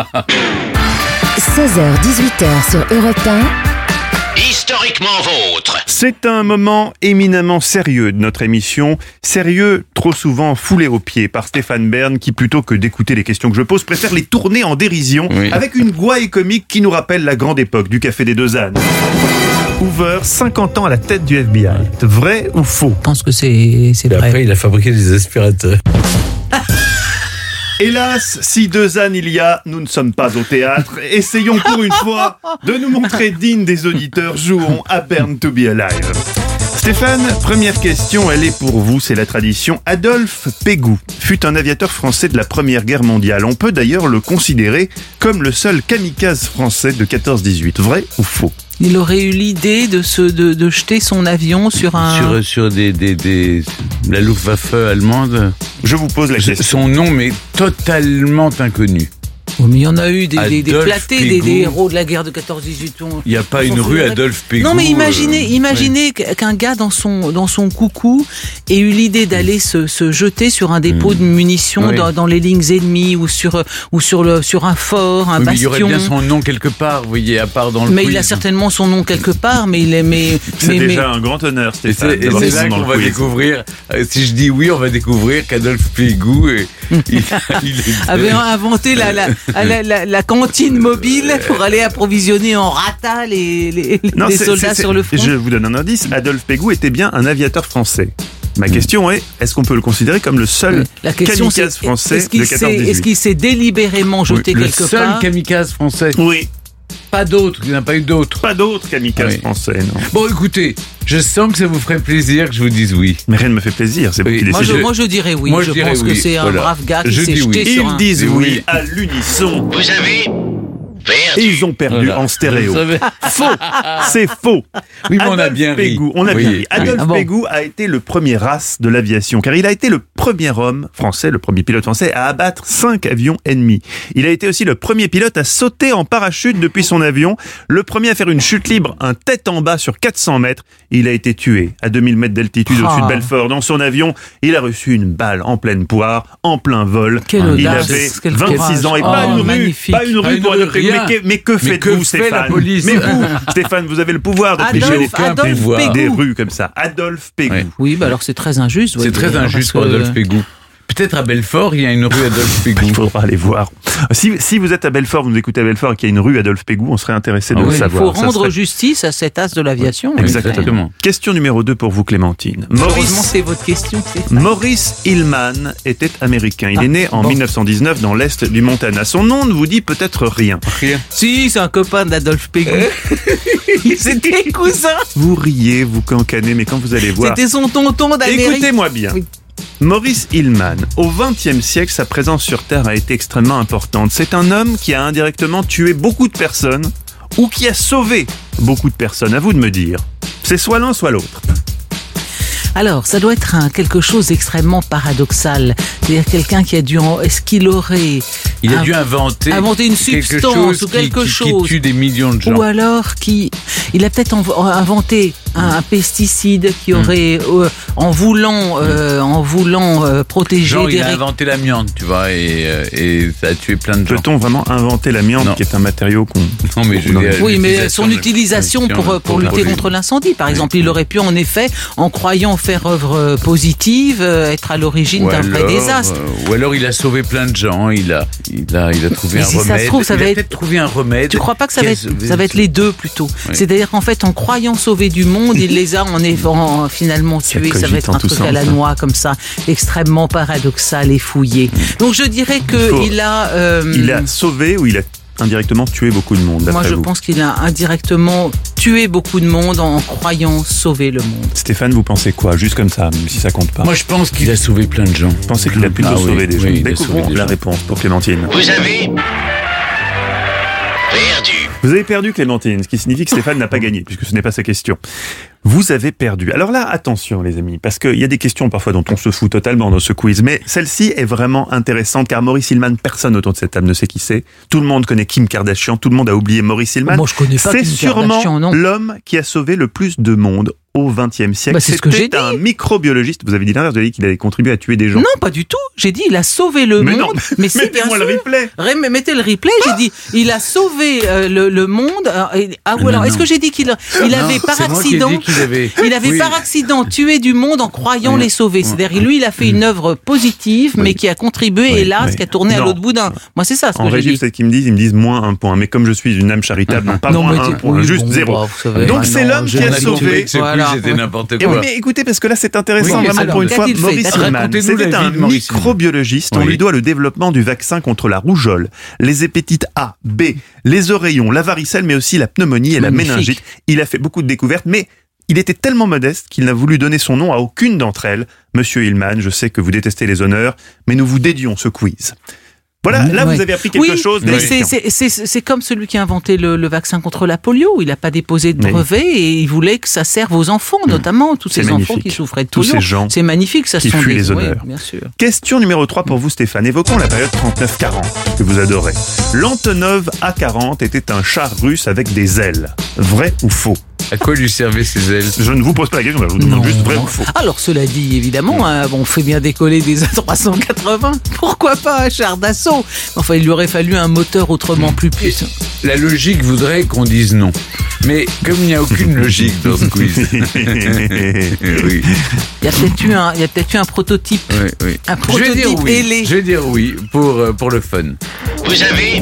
seize heures dix-huit heures sur Europe un. Historiquement vôtre. C'est un moment éminemment sérieux de notre émission. Sérieux, trop souvent foulé aux pieds par Stéphane Bern, qui plutôt que d'écouter les questions que je pose, préfère les tourner en dérision, Oui. avec une gouaille comique qui nous rappelle la grande époque du Café des Deux Ânes. Hoover, cinquante ans à la tête du F B I. Vrai ou faux? Je pense que c'est c'est Et vrai. après, il a fabriqué des aspirateurs. Hélas, si deux ânes il y a, nous ne sommes pas au théâtre. Essayons pour une fois de nous montrer dignes des auditeurs. Jouons à Burn to be Alive. Stéphane, première question, elle est pour vous, c'est la tradition. Adolphe Pégoud fut un aviateur français de la Première Guerre mondiale. On peut d'ailleurs le considérer comme le seul kamikaze français de quatorze dix-huit. Vrai ou faux? Il aurait eu l'idée de, se, de, de jeter son avion sur un... Sur, sur des, des, des, la Luftwaffe allemande. Je vous pose la question. Son nom m'est totalement inconnu. Oh, mais il y en a eu des, des, des Adolphe platés, des, Pégoud. des héros de la guerre de quatorze dix-huit. Il n'y a pas une rue Adolphe Pégoud. Non, mais imaginez, euh, imaginez qu'un gars dans son, dans son coucou ait eu l'idée d'aller se, se jeter sur un dépôt de munitions Oui. dans, dans les lignes ennemies ou sur, ou sur, le, sur un fort, un Oui, mais il y bastion. aurait bien son nom quelque part, vous voyez, à part dans le Mais quiz. il a certainement son nom quelque part, mais il est... Mais, C'est mais, déjà mais- un grand honneur, Et Stéphane. c'est, et d'avoir c'est son là nom dans qu'on le va quiz. découvrir, euh, si je dis oui, on va découvrir qu'Adolphe Pégoud, est, il, il était- avait inventé la, la, la, la, la cantine mobile pour aller approvisionner en rata les, les, Non, les c'est- soldats c'est- sur le front. Je vous donne un indice. Adolphe Pégoud était bien un aviateur français. Ma question est, est-ce qu'on peut le considérer comme le seul La question c'est, kamikaze français est-ce qu'il de s'est, quatorze est-ce dix-huit? qu'il s'est délibérément jeté le quelque seul part kamikaze français. Oui, Pas d'autres, il n'y en a pas eu d'autres. pas d'autres kamikazes Oui. français, non. Bon, écoutez, je sens que ça vous ferait plaisir que je vous dise oui. Mais rien ne me fait plaisir, c'est vous Oui. qui moi je, décidez. moi je dirais oui. Moi, je je dirais pense que oui. c'est un Voilà. brave gars qui Je s'est dis oui. jeté sur Ils un... disent oui, Oui. à l'unisson. Vous avez Et perdu. ils ont perdu Voilà. en stéréo. Vous savez. Faux, c'est faux. Oui, mais on a Adolphe bien ri. Pégoud, on a Oui, bien ri. oui. Adolphe Ah bon. Pégoud a été le premier race de l'aviation, car il a été le premier homme français, le premier pilote français à abattre cinq avions ennemis. Il a été aussi le premier pilote à sauter en parachute depuis son avion, le premier à faire une chute libre, un tête en bas sur quatre cents mètres. Il a été tué à deux mille mètres d'altitude Ah. au-dessus de Belfort. Dans son avion, il a reçu une balle en pleine poire, en plein vol. Quelle il audace, avait quel vingt-six courage. ans et Oh, pas une rue, magnifique. pas une Pas rue une pour rue, Adolphe Pégoud. bien. Mais que, mais que Mais faites-vous, que fait la Stéphane? police? Mais vous, Stéphane, vous avez le pouvoir de Adolphe, tricher les Adolphe pouvoir. des Pégout. rues comme ça. Adolphe Pégout. Ouais. Oui, bah alors c'est très injuste. C'est ouais, très d'ailleurs, injuste parce pour que- Adolphe Pégout. Peut-être à Belfort, il y a une rue Adolphe Pégout. Il faudra aller voir. Si, si vous êtes à Belfort, vous nous écoutez à Belfort et qu'il y a une rue Adolphe Pégout, on serait intéressé de Ah le oui, Il savoir. faut Ça rendre serait- justice à cet as de l'aviation. Oui, Exactement. exactement. Question numéro deux pour vous, Clémentine. Heureusement, Maurice, c'est votre question. Stéphane. Maurice Hillman était américain. Il Ah, est né en bon. mille neuf cent dix-neuf dans l'Est du Montana. Son nom ne vous dit peut-être rien. Si, c'est un copain d'Adolphe Pégout. C'était cousin. Vous riez, vous cancanez, mais quand vous allez voir... C'était son tonton d'Amérique. Écoutez-moi bien. Oui. Maurice Hillman, au vingtième siècle, sa présence sur Terre a été extrêmement importante. C'est un homme qui a indirectement tué beaucoup de personnes ou qui a sauvé beaucoup de personnes. À vous de me dire. C'est soit l'un, soit l'autre. Alors, ça doit être un, quelque chose d'extrêmement paradoxal. C'est-à-dire quelqu'un qui a dû... En, est-ce qu'il aurait... Il a un- dû inventer, inventer une quelque substance chose ou quelque qui, qui- chose. qui tue des millions de gens. Ou alors qui, il a peut-être env- inventé un, un pesticide qui Mm. aurait, euh, en voulant, euh, en voulant euh, protéger Genre, des il a ré- inventé l'amiante, tu vois, et, euh, et ça a tué plein de gens. Peut-on vraiment inventer l'amiante, Non. qui est un matériau qu'on... Non, mais je Non. veux dire, Oui, mais l'utilisation son de- utilisation pour, pour, pour lutter produire. contre l'incendie, par exemple, il aurait pu en effet, en croyant faire œuvre euh, positive, euh, être à l'origine Ou d'un vrai alors, désastre. euh, ou alors il a sauvé plein de gens, il a, il a, il a trouvé Mais un si ça se remède. trouve, ça il va a être- peut-être trouvé un remède. Tu crois pas que ça qui va a être, sauvé- ça va être les deux plutôt? Oui. C'est-à-dire qu'en fait, en croyant sauver du monde, il les a en, eff- en finalement Ça tués. Ça cogite va être en un tous truc à sens, la hein. noix comme ça, extrêmement paradoxal et fouillé. Donc je dirais Il faut- que il a. euh, Il a sauvé ou il a indirectement tué beaucoup de monde, Moi, d'après je vous? pense qu'il a indirectement tué beaucoup de monde en croyant sauver le monde. Stéphane, vous pensez quoi? Juste comme ça, même si ça compte pas. Moi, je pense qu'il a sauvé plein de gens. Vous pensez qu'il a plutôt Ah oui, sauvé des gens? oui, il a Découvrons sauvé des la gens. réponse pour Clémentine. Vous avez perdu. Vous avez perdu, Clémentine, ce qui signifie que Stéphane n'a pas gagné, puisque ce n'est pas sa question. Vous avez perdu. Alors là, attention les amis, parce qu'il y a des questions parfois dont on se fout totalement dans ce quiz, mais celle-ci est vraiment intéressante, car Maurice Hillman, personne autour de cette table ne sait qui c'est. Tout le monde connaît Kim Kardashian, tout le monde a oublié Maurice Hillman. Moi, je connais pas C'est Kim sûrement Kardashian, non. l'homme qui a sauvé le plus de monde au vingtième siècle. Bah, c'est ce que j'ai C'était un microbiologiste. Vous avez dit l'inverse, vous avez dit qu'il avait contribué à tuer des gens. Non, pas du tout. J'ai dit il a sauvé le mais monde. non, mais si, bien mettez-moi sûr. le replay. Ré- Mettez le replay, j'ai dit, il a sauvé euh, le, le monde. euh, et- ah, ou Non, alors, est-ce non. que j'ai dit qu'il il Non, avait par c'est moi qui ai accident, dit qu'il avait- il avait Oui. par accident tué du monde en croyant Oui. les sauver. C'est-à-dire, lui, il a fait une œuvre positive, mais qui a contribué, Oui, hélas, oui. qui a tourné à Non. l'autre boudin. Moi, c'est ça ce En que j'ai régie, dit. c'est qu'ils me disent, ils me disent moins un point. Mais comme je suis une âme charitable, non pas Non, moins mais un tu- point, oui, juste bon, zéro. bah, vous savez, Donc ah c'est non, l'homme je- qui On a a trouvé sauvé. que ce Voilà. quiz était n'importe Et quoi. oui, mais écoutez, parce que là c'est intéressant, Oui, vraiment alors, pour une fois, qu'a-t-il fait Maurice Hillman, Racontez-nous la c'était vie un de Maurice Hillman. microbiologiste. On Oui. lui doit le développement du vaccin contre la rougeole, les hépatites A, B, les oreillons, la varicelle, mais aussi la pneumonie et la Magnifique. méningite. Il a fait beaucoup de découvertes, mais il était tellement modeste qu'il n'a voulu donner son nom à aucune d'entre elles. Monsieur Hillman, je sais que vous détestez les honneurs, mais nous vous dédions ce quiz. Voilà, là Ouais. vous avez appris quelque Oui, chose. mais d'efficient. c'est- c'est c'est- c'est comme celui qui a inventé le, le vaccin contre la polio. Il n'a pas déposé de Oui. brevet et il voulait que ça serve aux enfants, notamment tous C'est ces enfants magnifique. qui souffraient de Tous polio. ces gens C'est magnifique, ça qui sont fuient des les oui, honneurs. bien sûr. Question numéro trois pour vous Stéphane. Évoquons la période trente-neuf quarante que vous adorez. L'Antonov A quarante était un char russe avec des ailes. Vrai ou faux? À quoi lui servaient ses ailes? Je ne vous pose pas la question, je vous demande juste vrai ou faux. Alors cela dit, évidemment, hein, bon, on fait bien décoller des A trois cent quatre-vingts. Pourquoi pas un char d'assaut? Enfin, il lui aurait fallu un moteur autrement plus puissant. La logique voudrait qu'on dise non. Mais comme il n'y a aucune logique dans ce quiz. oui, Il y a peut-être eu un, il y a peut-être eu un prototype. oui, oui. Un Je vais dire prototype oui. ailé. Je vais dire oui pour, euh, pour le fun. Vous avez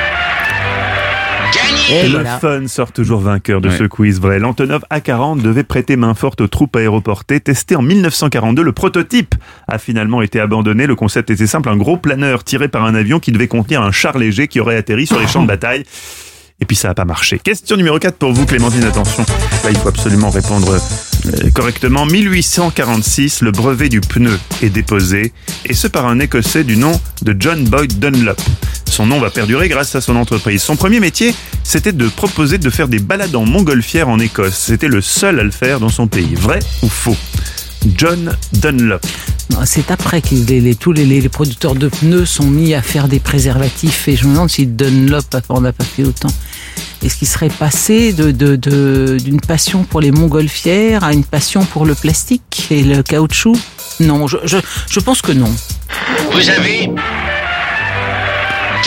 gagné. Et Le voilà. fun sort toujours vainqueur de Ouais. ce quiz vrai. L'Antonov A quarante devait prêter main forte aux troupes aéroportées. Testé en mille neuf cent quarante-deux, le prototype a finalement été abandonné. Le concept était simple, un gros planeur tiré par un avion qui devait contenir un char léger qui aurait atterri sur les champs de bataille. Et puis ça n'a pas marché. Question numéro quatre pour vous, Clémentine, attention. Là, il faut absolument répondre euh, correctement. mille huit cent quarante-six, le brevet du pneu est déposé, et ce par un Écossais du nom de John Boyd Dunlop. Son nom va perdurer grâce à son entreprise. Son premier métier, c'était de proposer de faire des balades en montgolfière en Écosse. C'était le seul à le faire dans son pays. Vrai ou faux? John Dunlop. Non, c'est après que les, les- tous les, les producteurs de pneus sont mis à faire des préservatifs et je me demande si Dunlop on n'a pas fait autant. Est-ce qu'il serait passé de, de, de, d'une passion pour les montgolfières à une passion pour le plastique et le caoutchouc? Non, je, je, je pense que non. Vous avez gagné.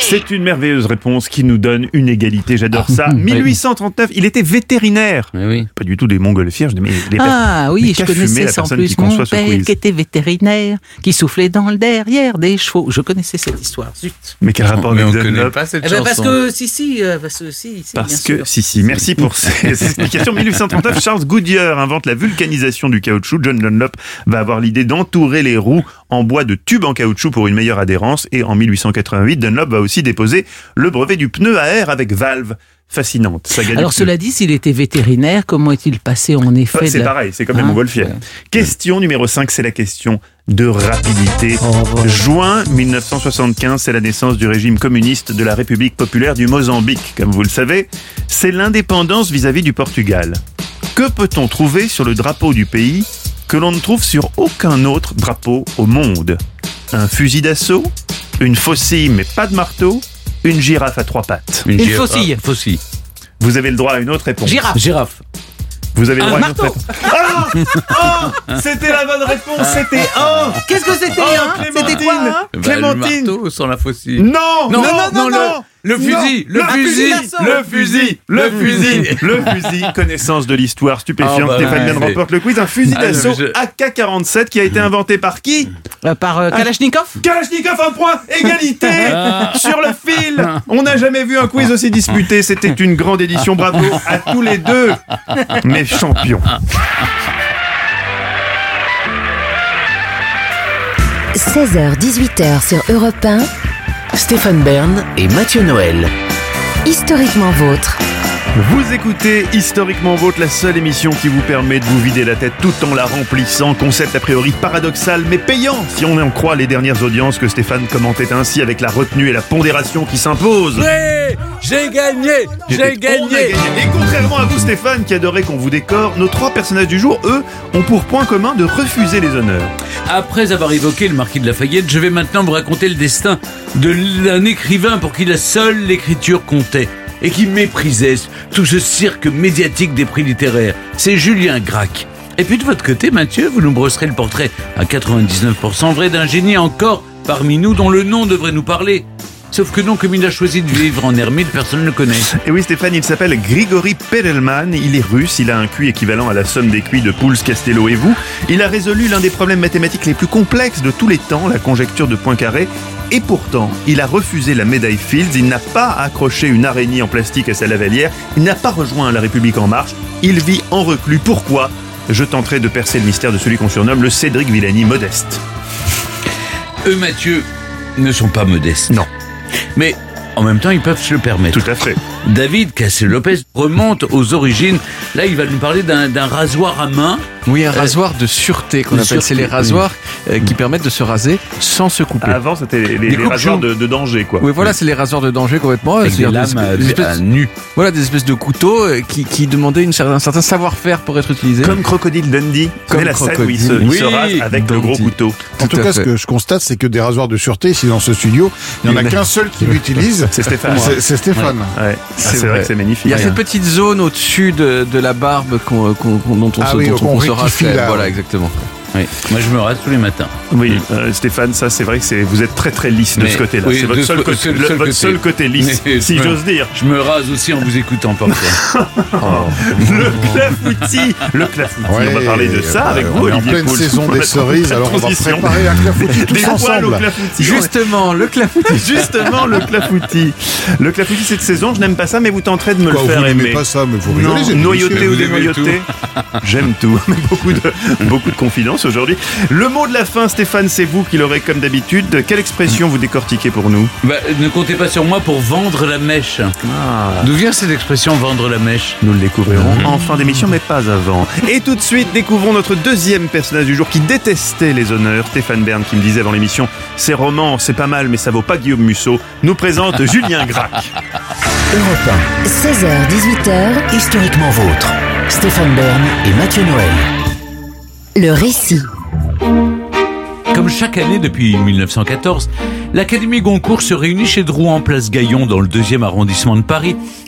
C'est une merveilleuse réponse qui nous donne une égalité, j'adore ça. mille huit cent trente-neuf, il était vétérinaire. Mais oui. Pas du tout des montgolfières, je dis mais les Ah mais oui, je qu'a fumé connaissais la ça en personne plus. qui Mon conçoit ce père quiz qui était vétérinaire, qui soufflait dans le derrière des chevaux. Je connaissais cette histoire, zut. Mais quel rapport Mais avec on connaît Dunlop? pas cette Eh ben chanson. parce que, si, si, euh, parce que, si, si, Parce bien que, sûr. si, si, merci pour ces explications. mille huit cent trente-neuf, Charles Goodyear invente la vulcanisation du caoutchouc. John Dunlop va avoir l'idée d'entourer les roues en bois de tubes en caoutchouc pour une meilleure adhérence. Et en mille huit cent quatre-vingt-huit, Dunlop va aussi déposer le brevet du pneu à air avec valve. Fascinante. Saga du Alors pneu. cela dit, s'il était vétérinaire, comment est-il passé en effet Ouais, de c'est la- pareil, c'est comme les Hein montgolfières. Ouais. Question numéro cinq, c'est la question de rapidité. Oh, voilà. Juin mille neuf cent soixante-quinze, c'est la naissance du régime communiste de la République populaire du Mozambique. Comme vous le savez, c'est l'indépendance vis-à-vis du Portugal. Que peut-on trouver sur le drapeau du pays que l'on ne trouve sur aucun autre drapeau au monde? Un fusil d'assaut, une faucille mais pas de marteau, une girafe à trois pattes. Une girafe. faucille. Ah, faucille. Vous avez le droit à une autre réponse. Girafe. Girafe. Vous avez le Un droit à une autre marteau. réponse. Ah, ah, c'était la bonne réponse, c'était un. Qu'est-ce que c'était, Oh, hein C'était quoi, hein Bah, Clémentine. Le marteau sans la faucille. Non, Non, non, non, non, non, le, le fusil, le Non, fusil, d'assaut. le fusil, le fusil, le fusil, connaissance de l'histoire stupéfiante. Ah bah Stéphane ouais, Bern mais- remporte le quiz. Un fusil Ah, d'assaut mais je- A K quarante-sept qui a été inventé par qui? Euh, Par euh, Kalachnikov. Kalachnikov, un point, égalité sur le fil. On n'a jamais vu un quiz aussi disputé. C'était une grande édition. Bravo à tous les deux, mes champions. seize heures dix-huit heures sur Europe un, Stéphane Bern et Mathieu Noël. historiquement vôtre. Vous écoutez Historiquement Vôtre, la seule émission qui vous permet de vous vider la tête tout en la remplissant. Concept a priori paradoxal mais payant si on en croit les dernières audiences que Stéphane commentait ainsi avec la retenue et la pondération qui s'imposent. Ouais, j'ai gagné, j'ai On a gagné. Et contrairement à vous Stéphane qui adorait qu'on vous décore, nos trois personnages du jour, eux, ont pour point commun de refuser les honneurs. Après avoir évoqué le marquis de Lafayette, je vais maintenant vous raconter le destin d'un écrivain pour qui la seule l'écriture comptait et qui méprisait tout ce cirque médiatique des prix littéraires. C'est Julien Gracq. Et puis de votre côté, Mathieu, vous nous brosserez le portrait à quatre-vingt-dix-neuf pour cent vrai d'un génie encore parmi nous dont le nom devrait nous parler. Sauf que non, comme il a choisi de vivre en ermite, personne ne le connaît. Et oui Stéphane, il s'appelle Grigory Perelman, il est russe, il a un Q I équivalent à la somme des Q I de Pouls, Castello et vous. Il a résolu l'un des problèmes mathématiques les plus complexes de tous les temps, la conjecture de Poincaré. Et pourtant, il a refusé la médaille Fields, il n'a pas accroché une araignée en plastique à sa lavalière, il n'a pas rejoint la République en marche, il vit en reclus. Pourquoi? Je tenterai de percer le mystère de celui qu'on surnomme le Cédric Villani modeste. Eux, Mathieu, ne sont pas modestes. Non. Mais en même temps, ils peuvent se le permettre. Tout à fait. David Cassel-Lopez remonte aux origines. Là, il va nous parler d'un d'un rasoir à main. Oui, un rasoir de sûreté qu'on de appelle. C'est sûreté, les rasoirs euh, qui permettent de se raser sans se couper. Avant, c'était les, les, Des les rasoirs coupe-joues. de, de danger, quoi. Oui, voilà, c'est les rasoirs de danger complètement. Avec des C'est-à-dire lames à, des espèces- à nu. Voilà, des espèces de couteaux euh, qui, qui demandaient une cer- un certain savoir-faire pour être utilisés. Comme Crocodile Dundee. Comme Comme la scène où il se, Crocodile. il se Oui, rase avec le gros Dundee. couteau. En Tout tout à cas, ce fait. que je constate, c'est que des rasoirs de sûreté, ici dans ce studio, il n'y en a Il y en a- qu'un seul qui l'utilise. C'est Stéphane. C'est c'est Stéphane. Ouais. Ah, c'est vrai. vrai. que c'est magnifique. Il y a Ouais. cette petite zone au-dessus de, de la barbe qu'on, qu'on- qu'on- dont on Ah se, oui, dont qu'on on se rectifie rase. là. Voilà, exactement. Oui. Moi, je me rase tous les matins. Oui, euh, Stéphane, ça c'est vrai que c'est, vous êtes très très lisse de Mais- ce côté-là. oui, c'est votre, de seul, ce- côté, seul- le- seul votre côté. seul côté lisse, Mais- si je me- j'ose dire. Je me rase aussi en vous écoutant parfois. Le clafoutis, le clafoutis. Ouais, on va parler de ça euh, avec on vous, est en Olivier pleine Paul. saison des cerises, alors on va Transition. préparer un clafoutis tous Des poils au ensemble. clafoutis. Justement, le clafoutis. Justement, le clafoutis. Le clafoutis cette saison, je n'aime pas ça, mais vous tenterez de me Quoi, le faire vous n'aimez aimer. pas ça, mais vous Non, rigolez, c'est noyauté délicieux. ou Vous aimez dénoyauté. J'aime tout. Mais beaucoup de, beaucoup de confidences aujourd'hui. Le mot de la fin, Stéphane, c'est vous qui l'aurez comme d'habitude. Quelle expression vous décortiquez pour nous? Bah, ne comptez pas sur moi pour vendre la mèche. D'où vient cette expression vendre la mèche? Nous le découvrirons en fin d'émission, mais pas avant. Et tout de suite, découvrons notre deuxième personnage du jour qui détestait les honneurs. Stéphane Bern, qui me disait avant l'émission, ces romans, c'est pas mal, mais ça vaut pas Guillaume Musso, nous présente Julien Gracq. Europe un, seize heures dix-huit heures, historiquement vôtre. Stéphane Bern et Mathieu Noël. le récit. Comme chaque année depuis mille neuf cent quatorze, l'Académie Goncourt se réunit chez Drouin, place Gaillon, dans le deuxième arrondissement de Paris,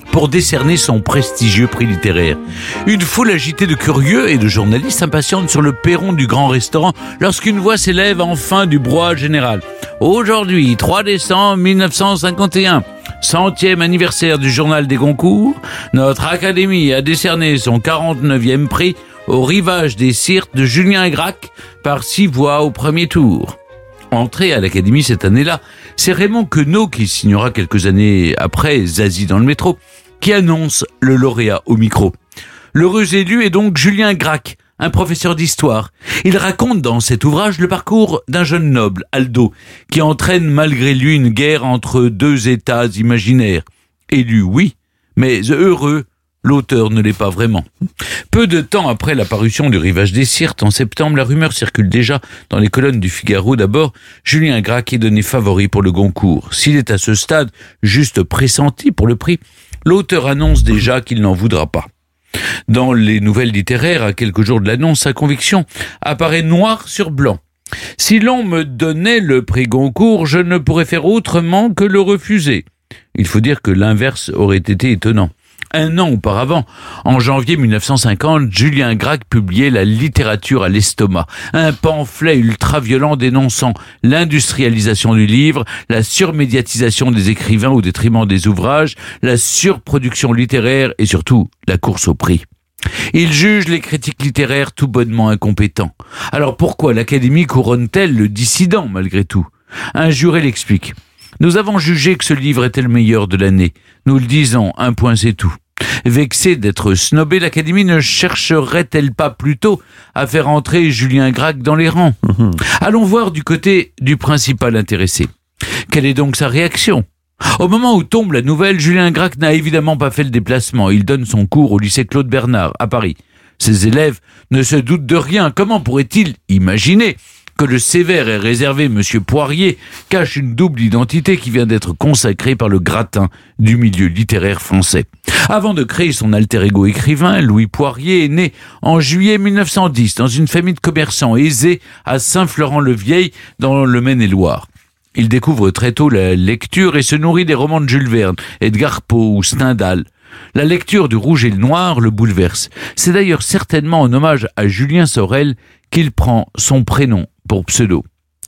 pour décerner son prestigieux prix littéraire. Une foule agitée de curieux et de journalistes impatiente sur le perron du grand restaurant lorsqu'une voix s'élève enfin du brouhaha général. Aujourd'hui, trois décembre mille neuf cent cinquante et un, centième anniversaire du journal des Goncourt, notre académie a décerné son quarante-neuvième prix au Rivage des Syrtes de Julien Gracq par six voix au premier tour. Entré à l'Académie cette année-là, c'est Raymond Queneau, qui signera quelques années après Zazie dans le métro, qui annonce le lauréat au micro. L'heureux élu est donc Julien Gracq, un professeur d'histoire. Il raconte dans cet ouvrage le parcours d'un jeune noble, Aldo, qui entraîne malgré lui une guerre entre deux États imaginaires. Élu, oui, mais heureux, l'auteur ne l'est pas vraiment. Peu de temps après la parution du Rivage des Syrtes, en septembre, la rumeur circule déjà dans les colonnes du Figaro. D'abord, Julien Gracq est donné favori pour le Goncourt. S'il est à ce stade juste pressenti pour le prix, l'auteur annonce déjà qu'il n'en voudra pas. Dans les nouvelles littéraires, à quelques jours de l'annonce, sa conviction apparaît noir sur blanc. Si l'on me donnait le prix Goncourt, je ne pourrais faire autrement que le refuser. Il faut dire que l'inverse aurait été étonnant. Un an auparavant, en janvier mille neuf cent cinquante, Julien Gracq publiait La littérature à l'estomac, un pamphlet ultra-violent dénonçant l'industrialisation du livre, la surmédiatisation des écrivains au détriment des ouvrages, la surproduction littéraire et surtout la course au prix. Il juge les critiques littéraires tout bonnement incompétents. Alors pourquoi l'Académie couronne-t-elle le dissident malgré tout ? Un juré l'explique. Nous avons jugé que ce livre était le meilleur de l'année. Nous le disons, un point c'est tout. Vexée d'être snobée, l'Académie ne chercherait-elle pas plutôt à faire entrer Julien Gracq dans les rangs ? mmh. Allons voir du côté du principal intéressé. Quelle est donc sa réaction ? Au moment où tombe la nouvelle, Julien Gracq n'a évidemment pas fait le déplacement. Il donne son cours au lycée Claude Bernard, à Paris. Ses élèves ne se doutent de rien. Comment pourrait-il imaginer que le sévère et réservé Monsieur Poirier cache une double identité qui vient d'être consacrée par le gratin du milieu littéraire français. Avant de créer son alter ego écrivain, Louis Poirier est né en juillet mille neuf cent dix dans une famille de commerçants aisés à Saint-Florent-le-Vieil dans le Maine-et-Loire. Il découvre très tôt la lecture et se nourrit des romans de Jules Verne, Edgar Poe ou Stendhal. La lecture du Rouge et le Noir le bouleverse. C'est d'ailleurs certainement en hommage à Julien Sorel qu'il prend son prénom pour pseudo.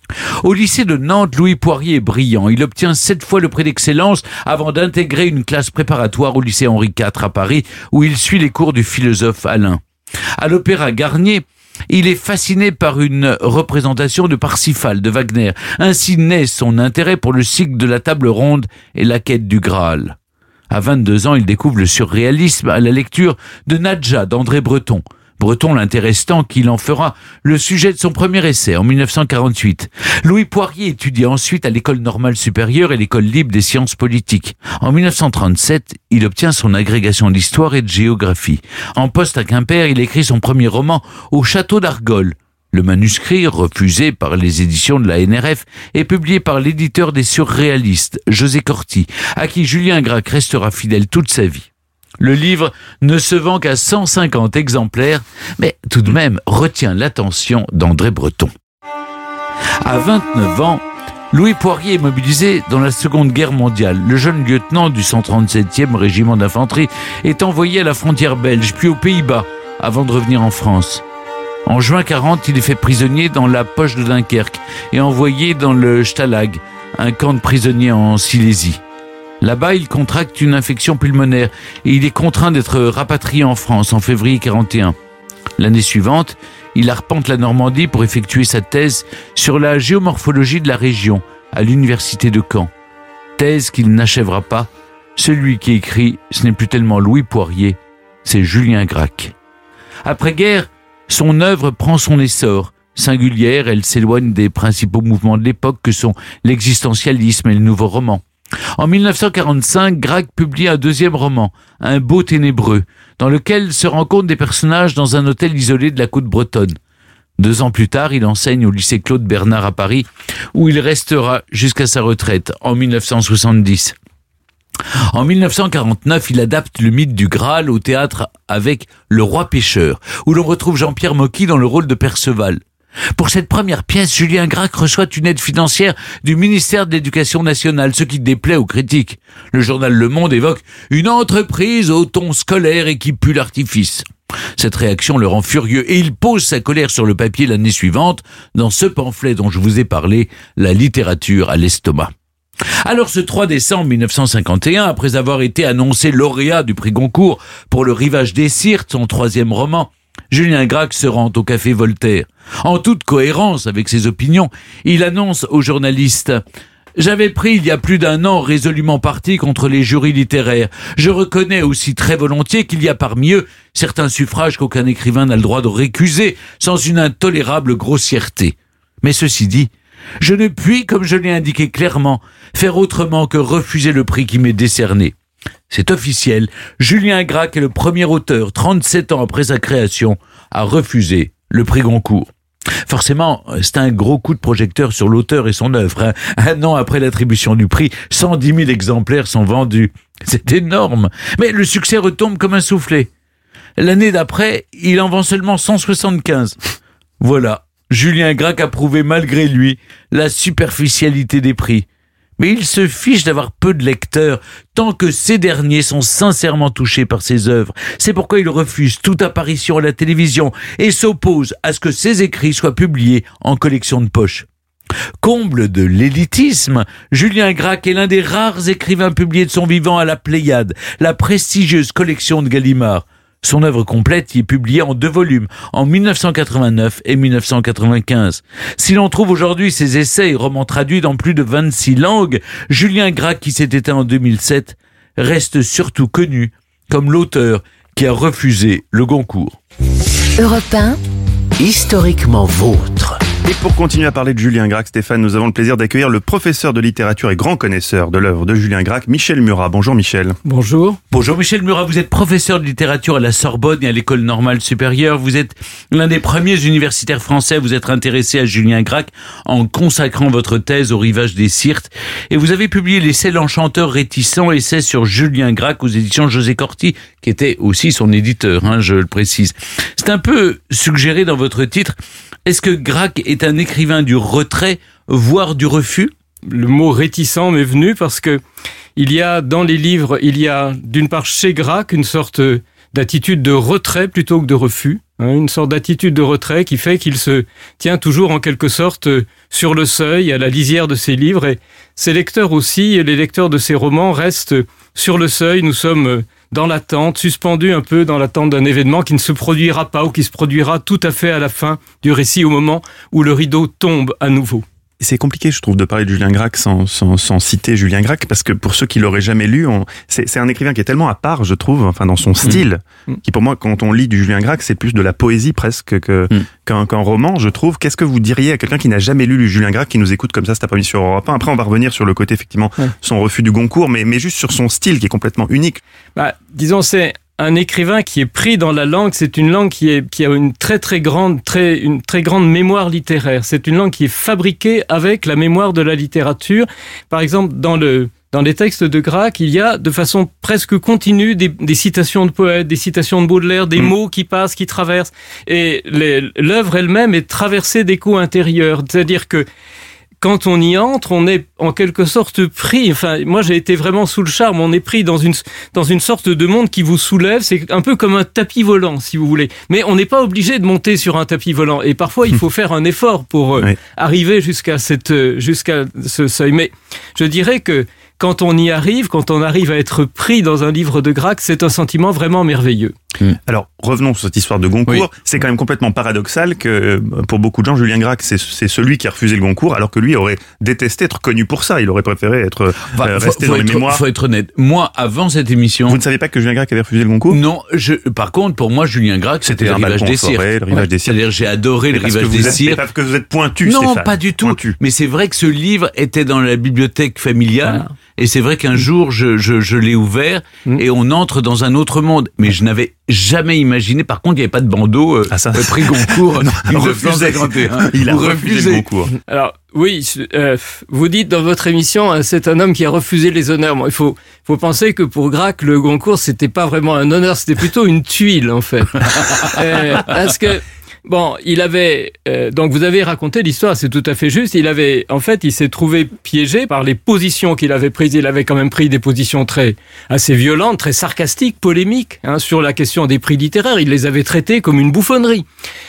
Au lycée de Nantes, Louis Poirier est brillant. Il obtient sept fois le prix d'excellence avant d'intégrer une classe préparatoire au lycée Henri quatre à Paris, où il suit les cours du philosophe Alain. À l'Opéra Garnier, il est fasciné par une représentation de Parsifal de Wagner. Ainsi naît son intérêt pour le cycle de la table ronde et la quête du Graal. À vingt-deux ans, il découvre le surréalisme à la lecture de Nadja d'André Breton. Breton l'intéresse tant qu'il en fera le sujet de son premier essai en mille neuf cent quarante-huit. Louis Poirier étudie ensuite à l'École normale supérieure et l'École libre des sciences politiques. En mille neuf cent trente-sept, il obtient son agrégation d'histoire et de géographie. En poste à Quimper, il écrit son premier roman au château d'Argol. Le manuscrit, refusé par les éditions de la N R F, est publié par l'éditeur des surréalistes, José Corti, à qui Julien Gracq restera fidèle toute sa vie. Le livre ne se vend qu'à cent cinquante exemplaires, mais tout de même retient l'attention d'André Breton. À vingt-neuf ans, Louis Poirier est mobilisé dans la Seconde Guerre mondiale. Le jeune lieutenant du cent trente-septième régiment d'infanterie est envoyé à la frontière belge, puis aux Pays-Bas, avant de revenir en France. En juin quarante, il est fait prisonnier dans la poche de Dunkerque et envoyé dans le Stalag, un camp de prisonniers en Silésie. Là-bas, il contracte une infection pulmonaire et il est contraint d'être rapatrié en France en février quarante et un. L'année suivante, il arpente la Normandie pour effectuer sa thèse sur la géomorphologie de la région à l'université de Caen. Thèse qu'il n'achèvera pas. Celui qui écrit, ce n'est plus tellement Louis Poirier, c'est Julien Gracq. Après-guerre, son œuvre prend son essor. Singulière, elle s'éloigne des principaux mouvements de l'époque que sont l'existentialisme et le nouveau roman. En mille neuf cent quarante-cinq, Gracq publie un deuxième roman, Un beau ténébreux, dans lequel se rencontrent des personnages dans un hôtel isolé de la côte bretonne. Deux ans plus tard, il enseigne au lycée Claude Bernard à Paris, où il restera jusqu'à sa retraite en mille neuf cent soixante-dix. En mille neuf cent quarante-neuf, il adapte le mythe du Graal au théâtre avec Le Roi Pêcheur, où l'on retrouve Jean-Pierre Mocky dans le rôle de Perceval. Pour cette première pièce, Julien Gracq reçoit une aide financière du ministère de l'Éducation nationale, ce qui déplaît aux critiques. Le journal Le Monde évoque une entreprise au ton scolaire et qui pue l'artifice. Cette réaction le rend furieux et il pose sa colère sur le papier l'année suivante dans ce pamphlet dont je vous ai parlé, La littérature à l'estomac. Alors ce trois décembre mille neuf cent cinquante et un, après avoir été annoncé lauréat du prix Goncourt pour Le Rivage des Syrtes, son troisième roman, Julien Gracq se rend au café Voltaire. En toute cohérence avec ses opinions, il annonce aux journalistes « J'avais pris il y a plus d'un an résolument parti contre les jurys littéraires. Je reconnais aussi très volontiers qu'il y a parmi eux certains suffrages qu'aucun écrivain n'a le droit de récuser sans une intolérable grossièreté. Mais ceci dit, je ne puis, comme je l'ai indiqué clairement, faire autrement que refuser le prix qui m'est décerné. C'est officiel, Julien Gracq est le premier auteur, trente-sept ans après sa création, à refuser le prix Goncourt. Forcément, c'est un gros coup de projecteur sur l'auteur et son œuvre. Hein. Un an après l'attribution du prix, cent dix mille exemplaires sont vendus. C'est énorme. Mais le succès retombe comme un soufflet. L'année d'après, il en vend seulement cent soixante-quinze. Voilà, Julien Gracq a prouvé malgré lui la superficialité des prix. Mais il se fiche d'avoir peu de lecteurs, tant que ces derniers sont sincèrement touchés par ses œuvres. C'est pourquoi il refuse toute apparition à la télévision et s'oppose à ce que ses écrits soient publiés en collection de poche. Comble de l'élitisme, Julien Gracq est l'un des rares écrivains publiés de son vivant à la Pléiade, la prestigieuse collection de Gallimard. Son œuvre complète y est publiée en deux volumes, en mille neuf cent quatre-vingt-neuf et mille neuf cent quatre-vingt-quinze. Si l'on trouve aujourd'hui ses essais et romans traduits dans plus de vingt-six langues, Julien Gracq, qui s'est éteint en deux mille sept, reste surtout connu comme l'auteur qui a refusé le Goncourt. Europe un, Historiquement vôtre. Et pour continuer à parler de Julien Gracq, Stéphane, nous avons le plaisir d'accueillir le professeur de littérature et grand connaisseur de l'œuvre de Julien Gracq, Michel Murat. Bonjour Michel. Bonjour. Bonjour Michel Murat, vous êtes professeur de littérature à la Sorbonne et à l'École normale supérieure. Vous êtes l'un des premiers universitaires français à vous être intéressé à Julien Gracq en consacrant votre thèse au Rivage des Syrtes. Et vous avez publié l'essai L'enchanteur réticent, essai sur Julien Gracq aux éditions José Corti, qui était aussi son éditeur, hein, je le précise. C'est un peu suggéré dans votre titre. Est-ce que Gracq est un écrivain du retrait, voire du refus ? Le mot réticent m'est venu parce que il y a dans les livres, il y a d'une part chez Gracq une sorte d'attitude de retrait plutôt que de refus, hein, une sorte d'attitude de retrait qui fait qu'il se tient toujours en quelque sorte sur le seuil, à la lisière de ses livres, et ses lecteurs aussi, les lecteurs de ses romans restent sur le seuil. Nous sommes dans l'attente, suspendu un peu dans l'attente d'un événement qui ne se produira pas ou qui se produira tout à fait à la fin du récit, au moment où le rideau tombe à nouveau. C'est compliqué, je trouve, de parler de Julien Gracq sans, sans, sans citer Julien Gracq, parce que pour ceux qui l'auraient jamais lu, on, c'est, c'est un écrivain qui est tellement à part, je trouve, enfin dans son style, mmh. qui pour moi, quand on lit du Julien Gracq, c'est plus de la poésie presque que, mmh. qu'un, qu'un roman, je trouve. Qu'est-ce que vous diriez à quelqu'un qui n'a jamais lu du Julien Gracq, qui nous écoute comme ça cet après-midi sur Europe un ? Après, on va revenir sur le côté, effectivement, mmh. son refus du Goncourt, mais, mais juste sur son style qui est complètement unique. Bah, disons, c'est un écrivain qui est pris dans la langue. C'est une langue qui est qui a une très très grande très une très grande mémoire littéraire. C'est une langue qui est fabriquée avec la mémoire de la littérature. Par exemple, dans le dans les textes de Gracq, il y a de façon presque continue des, des citations de poètes, des citations de Baudelaire, des mmh. mots qui passent, qui traversent. Et les, l'œuvre elle-même est traversée d'échos intérieurs. C'est-à-dire que quand on y entre, on est en quelque sorte pris. Enfin, moi, j'ai été vraiment sous le charme. On est pris dans une dans une sorte de monde qui vous soulève. C'est un peu comme un tapis volant, si vous voulez. Mais on n'est pas obligé de monter sur un tapis volant. Et parfois, il faut faire un effort pour euh, oui. arriver jusqu'à cette jusqu'à ce seuil. Mais je dirais que quand on y arrive, quand on arrive à être pris dans un livre de Gracq, c'est un sentiment vraiment merveilleux. Alors, revenons sur cette histoire de Goncourt. Oui. C'est quand même complètement paradoxal que, pour beaucoup de gens, Julien Gracq, c'est, c'est celui qui a refusé le Goncourt, alors que lui aurait détesté être connu pour ça. Il aurait préféré être enfin, euh, resté faut, faut dans les être, mémoires. Faut être honnête. Moi, avant cette émission... Vous ne savez pas que Julien Gracq avait refusé le Goncourt ? Non. Je, par contre, pour moi, Julien Gracq, c'était, c'était le Rivage des Syrtes. Le Rivage des Syrtes. C'est-à-dire, j'ai adoré mais le Rivage des Syrtes. Parce que vous êtes pointu, Non, Stéphane. pas du tout. Pointu. Mais c'est vrai que ce livre était dans la bibliothèque familiale. Ah. Et c'est vrai qu'un jour, je, je, je l'ai ouvert mmh. et on entre dans un autre monde. Mais je n'avais jamais imaginé. Par contre, il n'y avait pas de bandeau euh, ah, ça... prix Goncourt mille neuf cent cinquante et un. Il a refusé le Goncourt. Alors, oui, euh, vous dites dans votre émission, hein, c'est un homme qui a refusé les honneurs. Bon, il faut, faut penser que pour Gracq, le Goncourt, c'était pas vraiment un honneur, c'était plutôt une tuile, en fait. euh, parce que Bon, il avait euh, donc vous avez raconté l'histoire, c'est tout à fait juste. Il avait, en fait, il s'est trouvé piégé par les positions qu'il avait prises. Il avait quand même pris des positions très assez violentes, très sarcastiques, polémiques hein, sur la question des prix littéraires. Il les avait traités comme une bouffonnerie.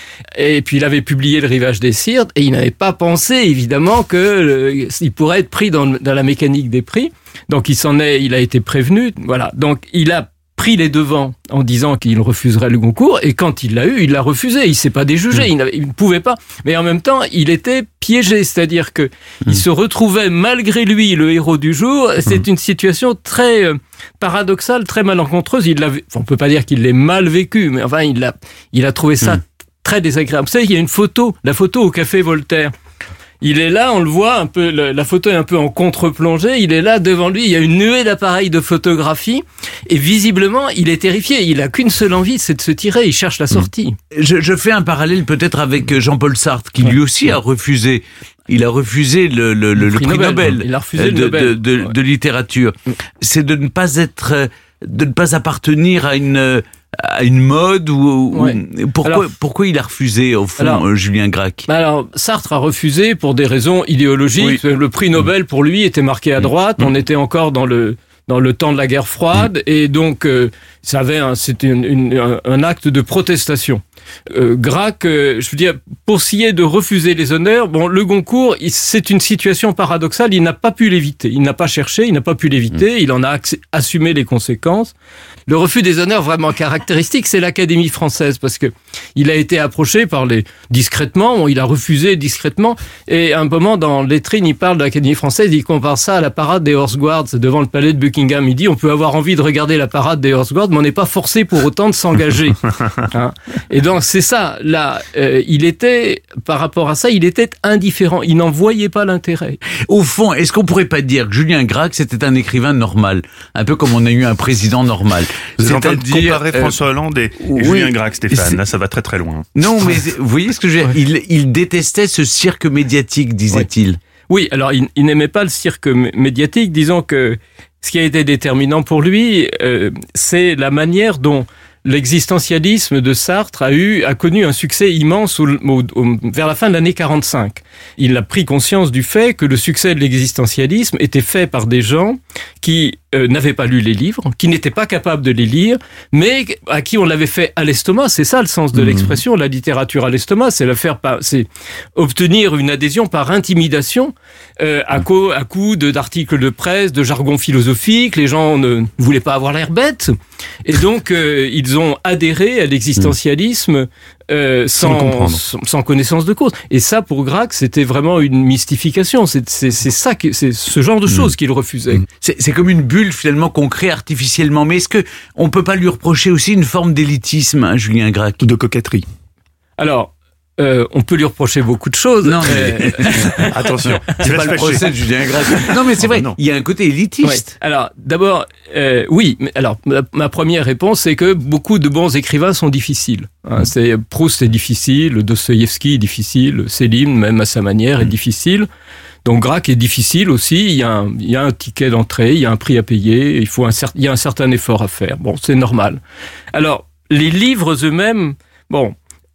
Et puis il avait publié Le Rivage des Syrtes et il n'avait pas pensé évidemment que euh, il pourrait être pris dans, dans la mécanique des prix. Donc il s'en est, il a été prévenu. Voilà. Donc il a pris les devants en disant qu'il refuserait le Goncourt et quand il l'a eu, il l'a refusé. Il s'est pas déjugé, mmh. il, il ne pouvait pas. Mais en même temps, il était piégé, c'est-à-dire que mmh. il se retrouvait malgré lui le héros du jour. C'est mmh. une situation très euh, paradoxale, très malencontreuse. Il l'avait, on peut pas dire qu'il l'ait mal vécu, mais enfin il a, il a trouvé ça mmh. très désagréable. Vous savez, il y a une photo, la photo au Café Voltaire. Il est là, on le voit un peu, la photo est un peu en contre-plongée, il est là devant lui, il y a une nuée d'appareils de photographie, et visiblement, il est terrifié, il a qu'une seule envie, c'est de se tirer, il cherche la sortie. Je, je fais un parallèle peut-être avec Jean-Paul Sartre, qui lui aussi a refusé, il a refusé le, le, le, le prix, prix Nobel, Nobel il a refusé de, le Nobel. de, de, de, de littérature. C'est de ne pas être, de ne pas appartenir à une... à une mode ou, ouais. ou pourquoi alors, pourquoi il a refusé au fond alors, euh, Julien Gracq? Alors Sartre a refusé pour des raisons idéologiques. Oui. Le prix Nobel pour lui était marqué à droite. Mmh. On était encore dans le dans le temps de la guerre froide mmh. et donc euh, ça avait un, c'était une, une, un, un acte de protestation. Euh, Gracq, euh, je veux dire, pour ce qui est de refuser les honneurs, bon, le Goncourt, il, c'est une situation paradoxale. Il n'a pas pu l'éviter. Il n'a pas cherché, il n'a pas pu l'éviter. Mmh. Il en a ac- assumé les conséquences. Le refus des honneurs vraiment caractéristique, c'est l'Académie française, parce que il a été approché par les discrètement, bon, il a refusé discrètement, et à un moment dans Lettrine, il parle de l'Académie française, il compare ça à la parade des Horse Guards devant le palais de Buckingham. Il dit, on peut avoir envie de regarder la parade des Horse Guards, mais on n'est pas forcé pour autant de s'engager. Hein. Et donc c'est ça. Là, euh, il était par rapport à ça, il était indifférent. Il n'en voyait pas l'intérêt. Au fond, est-ce qu'on pourrait pas dire que Julien Gracq c'était un écrivain normal, un peu comme on a eu un président normal? Vous êtes en train de comparer euh, François Hollande et, et oui, Julien Gracq, Stéphane. Là, ça va très très loin. Non, mais vous voyez ce que je veux dire? Il, il détestait ce cirque médiatique, disait-il. Oui, oui alors il, il n'aimait pas le cirque médiatique. Disons que ce qui a été déterminant pour lui, euh, c'est la manière dont l'existentialisme de Sartre a eu, a connu un succès immense au, au, au, vers la fin de l'année quarante-cinq. Il a pris conscience du fait que le succès de l'existentialisme était fait par des gens qui euh, n'avaient pas lu les livres, qui n'étaient pas capables de les lire, mais à qui on l'avait fait à l'estomac. C'est ça le sens de mmh. l'expression, la littérature à l'estomac, c'est le faire par, c'est obtenir une adhésion par intimidation, euh, à coup, à coup de, d'articles de presse, de jargon philosophique. Les gens ne voulaient pas avoir l'air bêtes, et donc euh, ils ont adhéré à l'existentialisme euh, sans, sans, sans connaissance de cause. Et ça, pour Gracq, c'était vraiment une mystification. C'est, c'est, c'est ça, qui, c'est ce genre de choses mmh. qu'il refusait. Mmh. C'est, c'est comme une bulle finalement qu'on crée artificiellement. Mais est-ce que on peut pas lui reprocher aussi une forme d'élitisme, hein, Julien Gracq, de coquetterie? Alors. Euh, on peut lui reprocher beaucoup de choses. Non, mais... attention, c'est pas le procès de Julien Gracq. Non, mais c'est vrai, il y a un côté élitiste. Ouais. Alors, d'abord, euh, oui. Mais alors, ma, ma première réponse, c'est que beaucoup de bons écrivains sont difficiles. Hein, c'est Proust est difficile, Dostoïevski est difficile, Céline, même à sa manière, est difficile. Donc Gracq est difficile aussi. Il y a un, il y a un ticket d'entrée, il y a un prix à payer. Il faut un cer- il y a un certain effort à faire. Bon, c'est normal. Alors, les livres eux-mêmes, bon.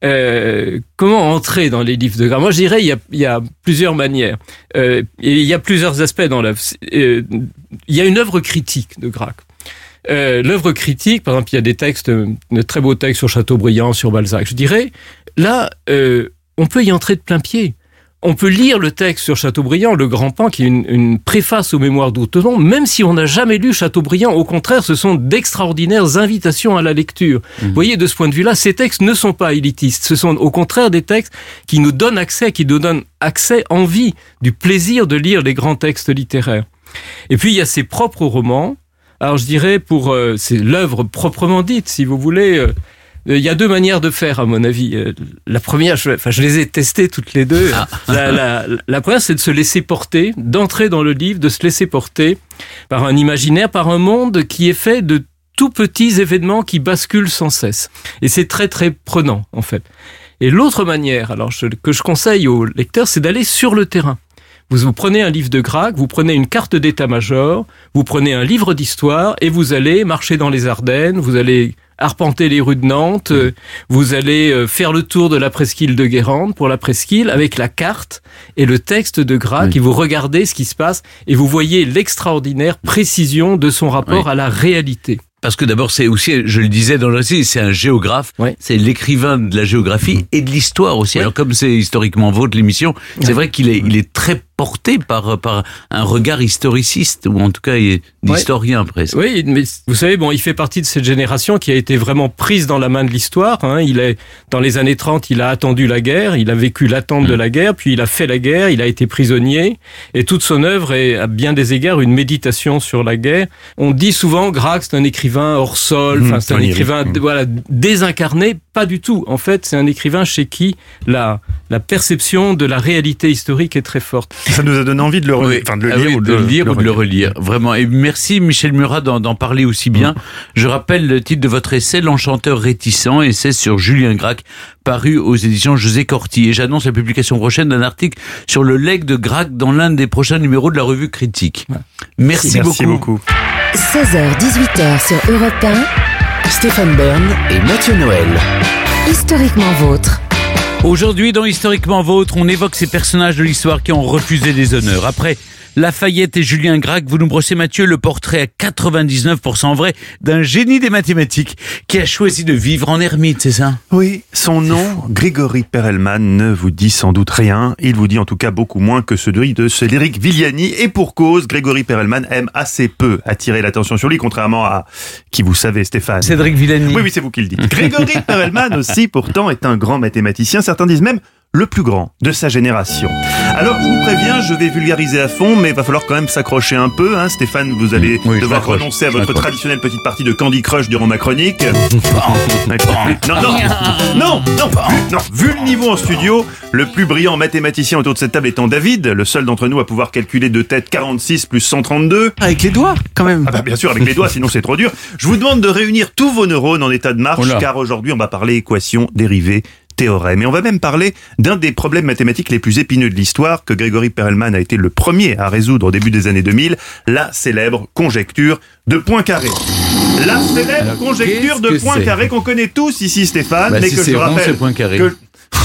Euh, comment entrer dans les livres de Gracq? Moi, je dirais il y a, il y a plusieurs manières. Euh, et il y a plusieurs aspects dans l'œuvre. Euh, il y a une œuvre critique de Gracq. Euh, l'œuvre critique, par exemple, il y a des textes, de très beaux textes sur Chateaubriand, sur Balzac. Je dirais, là, euh, on peut y entrer de plein pied. On peut lire le texte sur Chateaubriand, Le Grand Pan, qui est une, une préface aux Mémoires d'Outenon, même si on n'a jamais lu Chateaubriand. Au contraire, ce sont d'extraordinaires invitations à la lecture. Mmh. Vous voyez, de ce point de vue-là, ces textes ne sont pas élitistes. Ce sont au contraire des textes qui nous donnent accès, qui nous donnent accès, envie, du plaisir de lire les grands textes littéraires. Et puis, il y a ses propres romans. Alors, je dirais, pour euh, c'est l'œuvre proprement dite, si vous voulez... Euh, Il y a deux manières de faire, à mon avis. La première, je, enfin, je les ai testées toutes les deux. Ah. La, la, la première, c'est de se laisser porter, d'entrer dans le livre, de se laisser porter par un imaginaire, par un monde qui est fait de tout petits événements qui basculent sans cesse. Et c'est très, très prenant, en fait. Et l'autre manière, alors, je, que je conseille aux lecteurs, c'est d'aller sur le terrain. Vous, vous prenez un livre de Gracq, vous prenez une carte d'état-major, vous prenez un livre d'histoire et vous allez marcher dans les Ardennes, vous allez arpenter les rues de Nantes, euh, vous allez euh, faire le tour de la presqu'île de Guérande pour la presqu'île avec la carte et le texte de Grac, oui. et vous regardez ce qui se passe et vous voyez l'extraordinaire précision de son rapport oui. à la réalité. Parce que d'abord, c'est aussi, je le disais dans le récit, c'est un géographe, ouais. c'est l'écrivain de la géographie mmh. et de l'histoire aussi. Ouais. Alors comme c'est historiquement vôtre l'émission, c'est ouais. vrai qu'il est, il est très porté par, par un regard historiciste, ou en tout cas d'historien ouais. presque. Oui, mais vous savez, bon, il fait partie de cette génération qui a été vraiment prise dans la main de l'histoire. Hein. Il est, dans les années trente, il a attendu la guerre, il a vécu l'attente mmh. de la guerre, puis il a fait la guerre, il a été prisonnier, et toute son œuvre est, à bien des égards, une méditation sur la guerre. On dit souvent, Grac, c'est un écrivain hors sol, enfin, mmh, c'est un écrivain, mmh. voilà, désincarné. Pas du tout. En fait, c'est un écrivain chez qui la, la perception de la réalité historique est très forte. Ça nous a donné envie de le, re... oui. enfin, de le ah lire, oui, ou de, de le lire ou de le relire. Vraiment. Et merci Michel Murat d'en, d'en parler aussi bien. Mmh. Je rappelle le titre de votre essai, L'enchanteur réticent, essai sur Julien Gracq, paru aux éditions José Corti. Et j'annonce la publication prochaine d'un article sur le legs de Gracq dans l'un des prochains numéros de la revue Critique. Ouais. Merci, merci beaucoup. beaucoup. seize heures dix-huit heures sur Europe un. Stéphane Bern et Mathieu Noël. Historiquement vôtre. Aujourd'hui, dans Historiquement Vôtre, on évoque ces personnages de l'histoire qui ont refusé des honneurs. Après Lafayette et Julien Gracq, vous nous brossez, Mathieu, le portrait à quatre-vingt-dix-neuf pour cent vrai d'un génie des mathématiques qui a choisi de vivre en ermite, c'est ça? Oui, son nom, Grégory Perelman, ne vous dit sans doute rien. Il vous dit en tout cas beaucoup moins que celui de Cédric Villani. Et pour cause, Grégory Perelman aime assez peu attirer l'attention sur lui, contrairement à qui vous savez, Stéphane. Cédric Villani. Oui, oui, c'est vous qui le dites. Grégory Perelman aussi, pourtant, est un grand mathématicien. Certains disent même le plus grand de sa génération. Alors, je vous préviens, je vais vulgariser à fond, mais il va falloir quand même s'accrocher un peu, hein. Stéphane, vous allez oui, devoir renoncer à votre traditionnelle petite partie de Candy Crush durant ma chronique. non, non, non, non, non. Vu le niveau en studio, le plus brillant mathématicien autour de cette table étant David, le seul d'entre nous à pouvoir calculer de tête quarante-six plus cent trente-deux. Avec les doigts, quand même. Ah bah bien sûr, avec les doigts, sinon c'est trop dur. Je vous demande de réunir tous vos neurones en état de marche, oh car aujourd'hui, on va parler équations, dérivées, théorème. Et on va même parler d'un des problèmes mathématiques les plus épineux de l'histoire que Grégory Perelman a été le premier à résoudre au début des années deux mille, la célèbre conjecture de Poincaré. La célèbre Alors, conjecture de Poincaré qu'on connaît tous ici, Stéphane, bah, mais si que je rappelle que...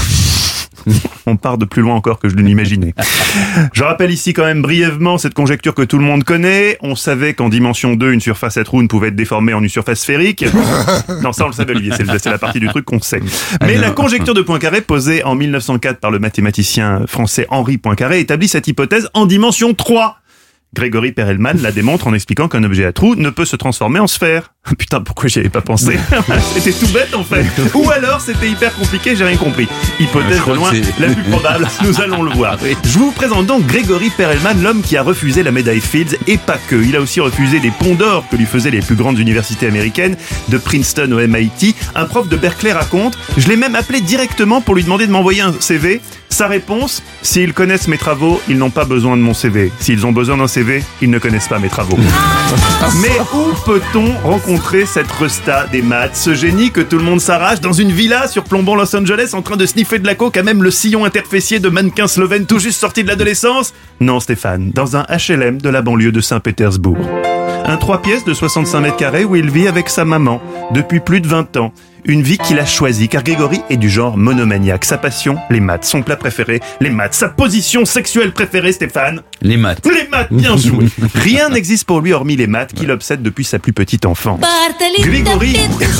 On part de plus loin encore que je ne l'imaginais. Je rappelle ici quand même brièvement cette conjecture que tout le monde connaît. On savait qu'en dimension deux, une surface à trous ne pouvait être déformée en une surface sphérique. Non, ça on le savait, Olivier, c'est, c'est la partie du truc qu'on sait. Mais la conjecture de Poincaré, posée en mille neuf cent quatre par le mathématicien français Henri Poincaré, établit cette hypothèse en dimension trois. Grégory Perelman la démontre en expliquant qu'un objet à trous ne peut se transformer en sphère. Putain, pourquoi j'y avais pas pensé? C'était tout bête en fait. Ou alors c'était hyper compliqué, j'ai rien compris. Hypothèse de loin la plus probable, nous allons le voir. Je vous présente donc Grégory Perelman, l'homme qui a refusé la médaille Fields, et pas que. Il a aussi refusé les ponts d'or que lui faisaient les plus grandes universités américaines, de Princeton au M I T. Un prof de Berkeley raconte: je l'ai même appelé directement pour lui demander de m'envoyer un C V. Sa réponse: s'ils connaissent mes travaux, ils n'ont pas besoin de mon C V. S'ils ont besoin d'un C V, ils ne connaissent pas mes travaux. Mais où peut-on rencontrer cette resta des maths, ce génie que tout le monde s'arrache dans une villa surplombant Los Angeles en train de sniffer de la coke à même le sillon interfessier de mannequin slovène tout juste sorti de l'adolescence? Non, Stéphane, dans un H L M de la banlieue de Saint-Pétersbourg. Un trois pièces de soixante-cinq mètres carrés où il vit avec sa maman depuis plus de vingt ans. Une vie qu'il a choisie, car Grégory est du genre monomaniaque. Sa passion, les maths. Son plat préféré, les maths. Sa position sexuelle préférée, Stéphane? Les maths. Les maths, bien joué. Rien n'existe pour lui hormis les maths qui l'obsèdent depuis sa plus petite enfance. Grégory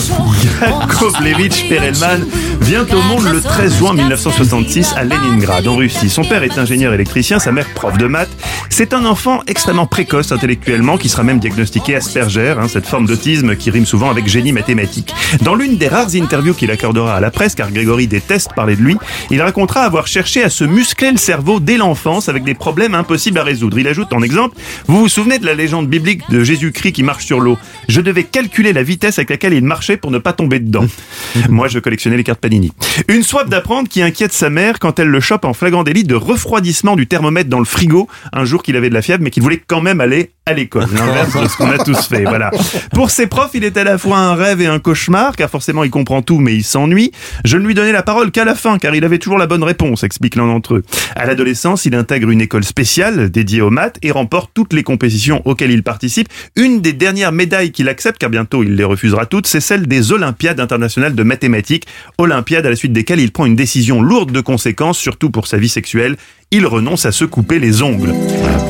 Yakovlevitch Perelman vient au monde le treize juin mille neuf cent soixante-six à Leningrad, en Russie. Son père est ingénieur électricien, sa mère prof de maths. C'est un enfant extrêmement précoce intellectuellement, qui sera même diagnostiqué Asperger, hein, cette forme d'autisme qui rime souvent avec génie mathématique. Dans l'une des rares interviews qu'il accordera à la presse, car Grégory déteste parler de lui, il racontera avoir cherché à se muscler le cerveau dès l'enfance avec des problèmes impossibles à résoudre. Il ajoute en exemple: vous vous souvenez de la légende biblique de Jésus-Christ qui marche sur l'eau? Je devais calculer la vitesse avec laquelle il marchait pour ne pas tomber dedans. Moi, je collectionnais les cartes Panini. Une soif d'apprendre qui inquiète sa mère quand elle le chope en flagrant délit de refroidissement du thermomètre dans le frigo un jour qu'il avait de la fièvre mais qu'il voulait quand même aller à l'école. L'inverse de ce qu'on a tous fait, voilà. Pour ses profs, il est à la fois un rêve et un cauchemar, car forcément Apparemment, il comprend tout, mais il s'ennuie. Je ne lui donnais la parole qu'à la fin, car il avait toujours la bonne réponse, explique l'un d'entre eux. À l'adolescence, il intègre une école spéciale dédiée aux maths et remporte toutes les compétitions auxquelles il participe. Une des dernières médailles qu'il accepte, car bientôt il les refusera toutes, c'est celle des Olympiades internationales de mathématiques. Olympiades à la suite desquelles il prend une décision lourde de conséquences, surtout pour sa vie sexuelle. Il renonce à se couper les ongles. Pourquoi ?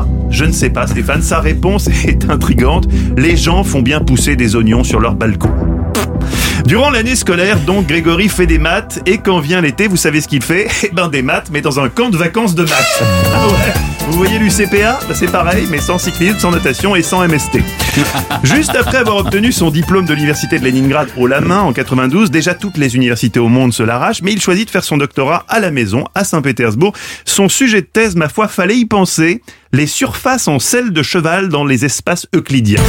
Je ne sais pas, Stéphane. Sa réponse est intrigante. Les gens font bien pousser des oignons sur leur balcon. Durant l'année scolaire, donc, Grégory fait des maths, et quand vient l'été, vous savez ce qu'il fait ? Eh ben, des maths, mais dans un camp de vacances de maths. Ah ouais. Vous voyez l'U C P A ? Ben, c'est pareil, mais sans cyclisme, sans natation et sans M S T. Juste après avoir obtenu son diplôme de l'université de Leningrad haut la main en quatre-vingt-douze, déjà toutes les universités au monde se l'arrachent, mais il choisit de faire son doctorat à la maison, à Saint-Pétersbourg. Son sujet de thèse, ma foi, fallait y penser, les surfaces en selle de cheval dans les espaces euclidiens.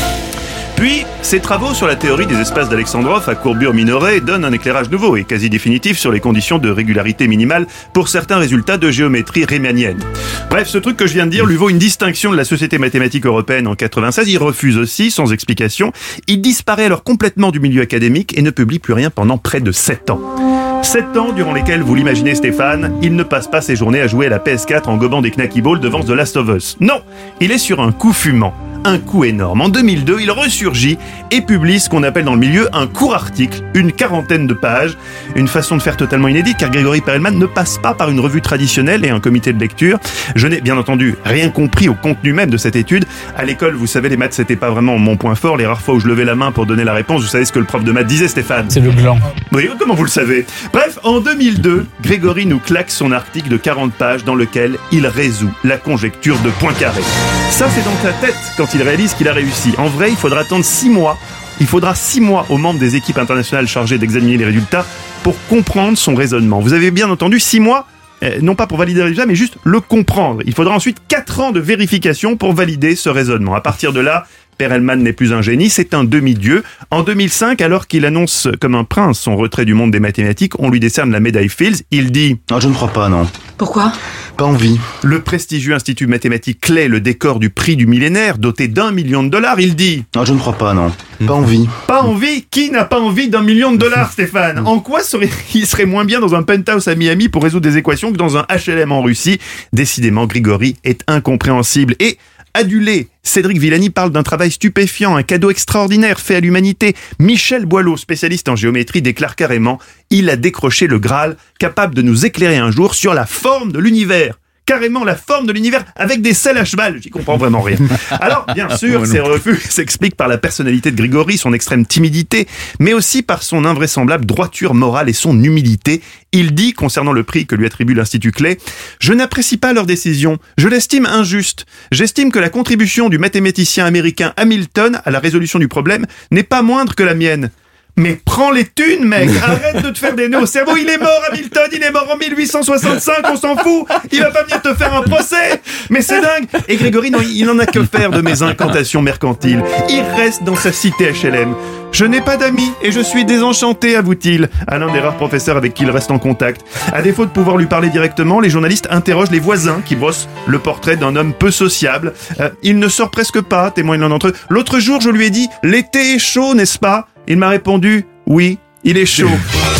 Puis, ses travaux sur la théorie des espaces d'Alexandrov à courbure minorée donnent un éclairage nouveau et quasi définitif sur les conditions de régularité minimale pour certains résultats de géométrie riemannienne. Bref, ce truc que je viens de dire lui vaut une distinction de la Société mathématique européenne en quatre-vingt-seize. Il refuse aussi, sans explication. Il disparaît alors complètement du milieu académique et ne publie plus rien pendant près de sept ans. Sept ans durant lesquels, vous l'imaginez Stéphane, il ne passe pas ses journées à jouer à la P S quatre en gobant des knacky balls devant The Last of Us. Non, il est sur un coup fumant. Un coup énorme. En deux mille deux, il ressurgit et publie ce qu'on appelle dans le milieu un court article, une quarantaine de pages, une façon de faire totalement inédite car Grégory Perelman ne passe pas par une revue traditionnelle et un comité de lecture. Je n'ai bien entendu rien compris au contenu même de cette étude. À l'école, vous savez, les maths c'était pas vraiment mon point fort. Les rares fois où je levais la main pour donner la réponse, vous savez ce que le prof de maths disait, Stéphane ? C'est le gland. Oui, comment vous le savez ? Bref, en deux mille deux, Grégory nous claque son article de quarante pages dans lequel il résout la conjecture de Poincaré. Ça, c'est dans sa tête quand il réalise qu'il a réussi. En vrai, il faudra attendre six mois. Il faudra six mois aux membres des équipes internationales chargées d'examiner les résultats pour comprendre son raisonnement. Vous avez bien entendu, six mois, euh, non pas pour valider le résultat, mais juste le comprendre. Il faudra ensuite quatre ans de vérification pour valider ce raisonnement. À partir de là, Perelman n'est plus un génie, c'est un demi-dieu. En deux mille cinq, alors qu'il annonce comme un prince son retrait du monde des mathématiques, on lui décerne la médaille Fields. Il dit « Ah, je ne crois pas, non. » Pourquoi ? Pas envie. Le prestigieux institut mathématique Clay, le décor du prix du millénaire, doté d'un million de dollars, il dit « Ah, je ne crois pas, non. Pas envie. » Pas envie ? Qui n'a pas envie d'un million de dollars, Stéphane ? En quoi serait... il serait moins bien dans un penthouse à Miami pour résoudre des équations que dans un H L M en Russie ? Décidément, Grégory est incompréhensible. Et adulé, Cédric Villani parle d'un travail stupéfiant, un cadeau extraordinaire fait à l'humanité. Michel Boileau, spécialiste en géométrie, déclare carrément « Il a décroché le Graal, capable de nous éclairer un jour sur la forme de l'univers. » Carrément la forme de l'univers avec des selles à cheval. J'y comprends vraiment rien. Alors, bien sûr, ces refus s'expliquent par la personnalité de Grégory, son extrême timidité, mais aussi par son invraisemblable droiture morale et son humilité. Il dit, concernant le prix que lui attribue l'Institut Clay, « Je n'apprécie pas leur décision. Je l'estime injuste. J'estime que la contribution du mathématicien américain Hamilton à la résolution du problème n'est pas moindre que la mienne. » Mais prends les thunes, mec! Arrête de te faire des nœuds au cerveau! Il est mort, Hamilton! Il est mort en mille huit cent soixante-cinq, on s'en fout! Il va pas venir te faire un procès! Mais c'est dingue! Et Grégory, non, il n'en a que faire de mes incantations mercantiles. Il reste dans sa cité H L M. Je n'ai pas d'amis et je suis désenchanté, avoue-t-il, à l'un des rares professeurs avec qui il reste en contact. À défaut de pouvoir lui parler directement, les journalistes interrogent les voisins qui brossent le portrait d'un homme peu sociable. Euh, il ne sort presque pas, témoigne l'un d'entre eux. L'autre jour, je lui ai dit « L'été est chaud, n'est-ce pas ?» Il m'a répondu « Oui, il est chaud ».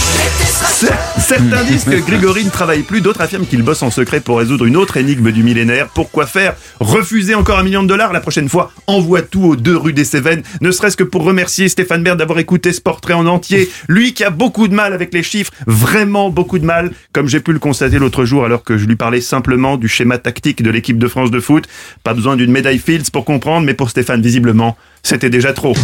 Certains disent que Grégory ne travaille plus, d'autres affirment qu'il bosse en secret pour résoudre une autre énigme du millénaire. Pourquoi faire ? Refuser encore un million de dollars ? La prochaine fois, envoie tout aux deux rue des Cévennes, ne serait-ce que pour remercier Stéphane Bern d'avoir écouté ce portrait en entier. Lui qui a beaucoup de mal avec les chiffres, vraiment beaucoup de mal, comme j'ai pu le constater l'autre jour alors que je lui parlais simplement du schéma tactique de l'équipe de France de foot. Pas besoin d'une médaille Fields pour comprendre, mais pour Stéphane, visiblement, c'était déjà trop.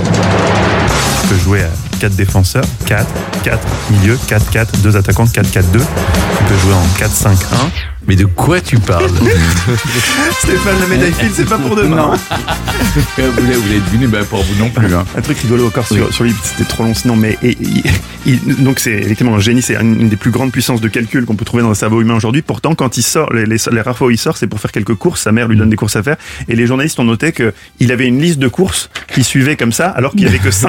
On peut jouer à quatre défenseurs, quatre, quatre, milieu, quatre, quatre, deux attaquants, quatre, quatre, deux. On peut jouer en quatre, cinq, un. Mais de quoi tu parles? Stéphane, la médaille Fields, c'est pas pour demain. Non. Vous l'avez deviné, ben pour vous non plus. Hein. Un truc rigolo encore sur, oui. sur lui, c'était trop long sinon, mais et, et, il, donc c'est effectivement un génie, c'est une, une des plus grandes puissances de calcul qu'on peut trouver dans le cerveau humain aujourd'hui. Pourtant, quand il sort, les, les, les rares fois où il sort, c'est pour faire quelques courses. Sa mère lui donne des courses à faire, et les journalistes ont noté que il avait une liste de courses qui suivait comme ça, alors qu'il y avait que cinq ingrédients.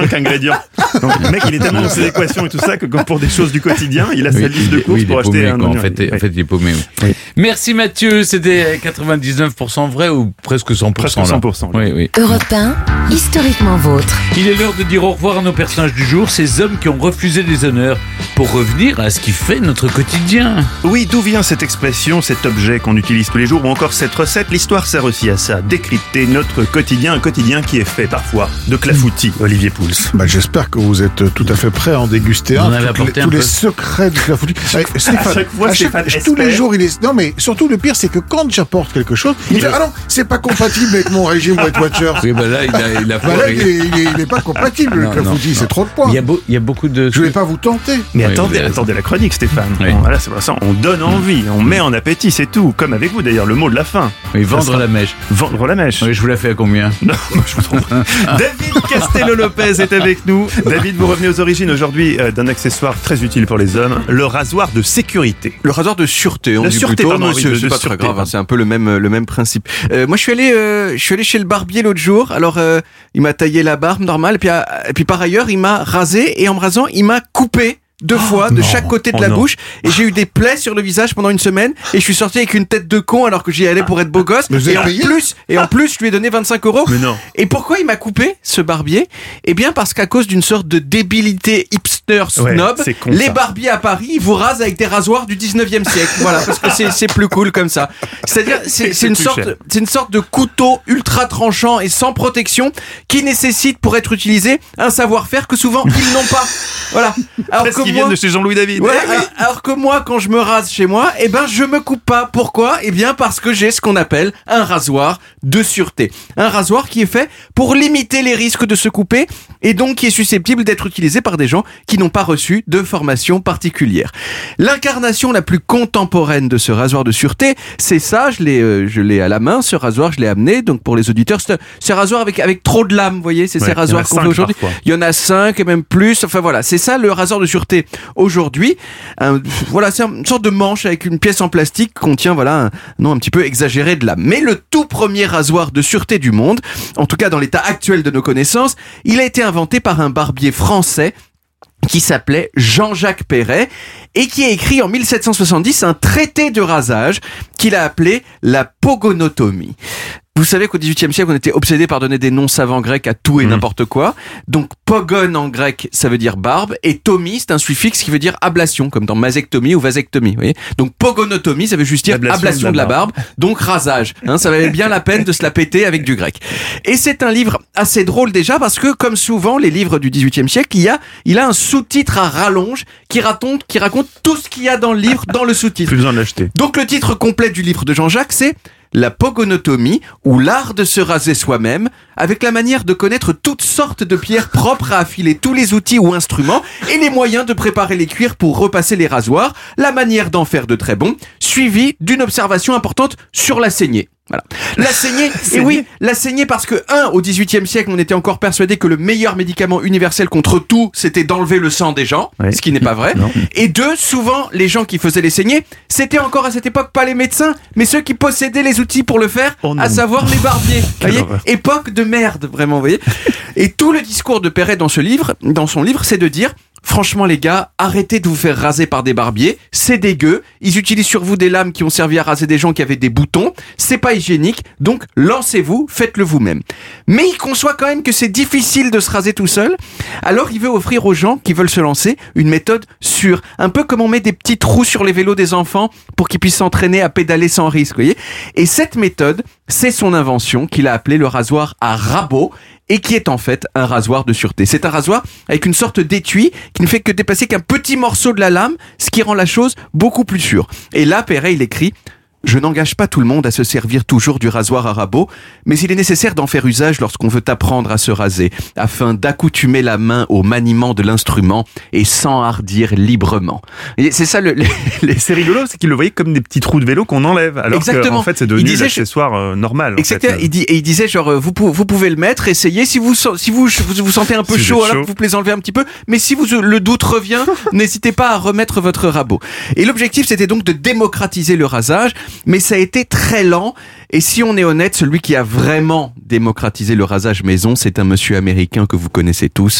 quotidien. Donc le mec, il est tellement dans ses équations et tout ça que comme pour des choses du quotidien, il a sa Oui, liste de il est- courses oui, il pour est acheter paumé, un quoi. En oignon. fait, en Oui. fait, il est paumé. oui. Oui. Merci Mathieu, c'était quatre-vingt-dix-neuf pour cent vrai ou presque cent pour cent Presque là. cent pour cent. Oui, oui. Europe un, historiquement vôtre. Il est l'heure de dire au revoir à nos personnages du jour, ces hommes qui ont refusé les honneurs, pour revenir à ce qui fait notre quotidien. Oui, d'où vient cette expression, cet objet qu'on utilise tous les jours ou encore cette recette? L'histoire sert aussi à ça, décrypter notre quotidien, un quotidien qui est fait parfois de clafoutis, Olivier Pouls. Bah, j'espère que vous êtes tout à fait prêt à en déguster Vous en un. avez Toutes les- apporté un tous peu. les secrets du clafoutis. Allez, Stéphane, chaque fois, à chaque- Stéphane tous les espère. jours, il est. Non, mais surtout le pire, c'est que quand j'apporte quelque chose, il fait ah non, c'est pas compatible avec mon régime Weight Watchers. Oui, bah là, il a, il a Bah là, foiré. il est, il est- il est pas compatible, Non, le clafoutis, non, c'est non. trop de poids. Il y a, beau- il y a beaucoup de... Je vais pas vous tenter. Mais Oui, attendez, vous avez raison. attendez la chronique, Stéphane. Oui. Bon, voilà, c'est pour ça, on donne envie, on met en appétit, c'est tout. Comme avec vous d'ailleurs, le mot de la fin. Oui, vendre Ça sera- la mèche. Vendre la mèche. Oui, je vous la fais à combien? Non, je me trompe. David Castello-Lopez est avec nous. David, vous revenez aux origines aujourd'hui euh, d'un accessoire très utile pour les hommes, le rasoir de sécurité. Le rasoir de sûreté, on La dit sûreté, plutôt, pardon, mais oui, c'est de- c'est de pas sûreté, très grave, hein, pardon. c'est un peu le même le même principe. Euh, moi, je suis allé euh, je suis allé chez le barbier l'autre jour. Alors, euh, il m'a taillé la barbe normale, et puis euh, et puis par ailleurs, il m'a rasé et en me rasant, il m'a coupé deux fois de non. chaque côté de Oh la non. bouche, et j'ai eu des plaies sur le visage pendant une semaine, et je suis sorti avec une tête de con alors que j'y allais pour être beau gosse. Mais vous Et avez en payé plus, et en plus, je lui ai donné vingt-cinq euros. Mais non. Et pourquoi il m'a coupé, ce barbier? Eh bien, parce qu'à cause d'une sorte de débilité hipster snob, Ouais, c'est con, les ça. barbiers à Paris, ils vous rasent avec des rasoirs du dix-neuvième siècle. Voilà, parce que c'est, c'est plus cool comme ça. C'est-à-dire, c'est, C'est c'est une plus sorte, cher. c'est une sorte de couteau ultra tranchant et sans protection qui nécessite, pour être utilisé, un savoir-faire que souvent ils n'ont pas. Voilà. Alors Parce que qu'ils moi, viennent de chez Jean-Louis David. voilà, Eh oui. alors, alors que moi, quand je me rase chez moi, eh ben, je me coupe pas. Pourquoi? Eh bien, parce que j'ai ce qu'on appelle un rasoir de sûreté. Un rasoir qui est fait pour limiter les risques de se couper et donc qui est susceptible d'être utilisé par des gens qui n'ont pas reçu de formation particulière. L'incarnation la plus contemporaine de ce rasoir de sûreté, c'est ça, je l'ai, euh, je l'ai à la main, ce rasoir, je l'ai amené, donc pour les auditeurs, c'est, c'est un rasoir avec, avec trop de lames, vous voyez, c'est Ouais, ces il y en a rasoirs qu'on cinq fait aujourd'hui. parfois. Il y en a cinq et même plus. Enfin voilà, c'est ça le rasoir de sûreté aujourd'hui. Un- voilà, c'est une sorte de manche avec une pièce en plastique qui contient voilà un nom un petit peu exagéré de lame. Mais le tout premier rasoir de sûreté du monde, en tout cas dans l'état actuel de nos connaissances, il a été inventé par un barbier français qui s'appelait Jean-Jacques Perret et qui a écrit en mille sept cent soixante-dix un traité de rasage qu'il a appelé la pogonotomie. Vous savez qu'au dix-huitième siècle, on était obsédé par donner des noms savants grecs à tout et Mmh. n'importe quoi. Donc, pogon en grec, ça veut dire barbe, et tomie, c'est un suffixe qui veut dire ablation, comme dans masectomie ou vasectomie, vous voyez. Donc, pogonotomie, ça veut juste dire Ablation ablation, de la barbe, donc rasage. Hein, ça valait bien la peine de se la péter avec du grec. Et c'est un livre assez drôle déjà, parce que, comme souvent, les livres du dix-huitième siècle, il y a, il a un sous-titre à rallonge qui raconte, qui raconte tout ce qu'il y a dans le livre, dans le sous-titre. Plus besoin de l'acheter. Donc le titre complet du livre de Jean-Jacques, c'est La pogonotomie, ou l'art de se raser soi-même, avec la manière de connaître toutes sortes de pierres propres à affiler tous les outils ou instruments, et les moyens de préparer les cuirs pour repasser les rasoirs, la manière d'en faire de très bons, suivi d'une observation importante sur la saignée. Voilà. La saignée, et oui, la saignée parce que, un, au dix-huitième siècle, on était encore persuadé que le meilleur médicament universel contre tout, c'était d'enlever le sang des gens, Oui. ce qui n'est pas vrai. Non. Et deux, souvent, les gens qui faisaient les saignées, c'était encore à cette époque pas les médecins, mais ceux qui possédaient les outils pour le faire, Oh non. à savoir les barbiers. Quelle voyez, horreur. époque de merde, vraiment, vous voyez. Et tout le discours de Perret dans ce livre, dans son livre, c'est de dire, franchement les gars, arrêtez de vous faire raser par des barbiers, c'est dégueu, ils utilisent sur vous des lames qui ont servi à raser des gens qui avaient des boutons, c'est pas hygiénique, donc lancez-vous, faites-le vous-même. Mais il conçoit quand même que c'est difficile de se raser tout seul, alors il veut offrir aux gens qui veulent se lancer une méthode sûre, un peu comme on met des petits trous sur les vélos des enfants pour qu'ils puissent s'entraîner à pédaler sans risque, vous voyez. Et cette méthode, c'est son invention qu'il a appelée le rasoir à rabot, et qui est en fait un rasoir de sûreté. C'est un rasoir avec une sorte d'étui qui ne fait que dépasser qu'un petit morceau de la lame, ce qui rend la chose beaucoup plus sûre. Et là, Perret, il écrit « Je n'engage pas tout le monde à se servir toujours du rasoir à rabot, mais il est nécessaire d'en faire usage lorsqu'on veut apprendre à se raser, afin d'accoutumer la main au maniement de l'instrument et s'enhardir librement. » Et c'est ça le... le- le- Et c'est rigolo, c'est qu'il le voyait comme des petits trous de vélo qu'on enlève, alors Exactement. qu'en fait c'est Il devenu disait, l'accessoire euh, normal. en Exactement. fait. Il, dit, et il disait genre euh, vous, pou- vous pouvez le mettre, essayez. Si vous sen- si vous vous, vous sentez un peu Si vous chaud, êtes alors chaud. vous pouvez les enlever un petit peu. Mais si vous le doute revient, n'hésitez pas à remettre votre rabot. Et l'objectif c'était donc de démocratiser le rasage, mais ça a été très lent. Et si on est honnête, celui qui a vraiment démocratisé le rasage maison, c'est un monsieur américain que vous connaissez tous,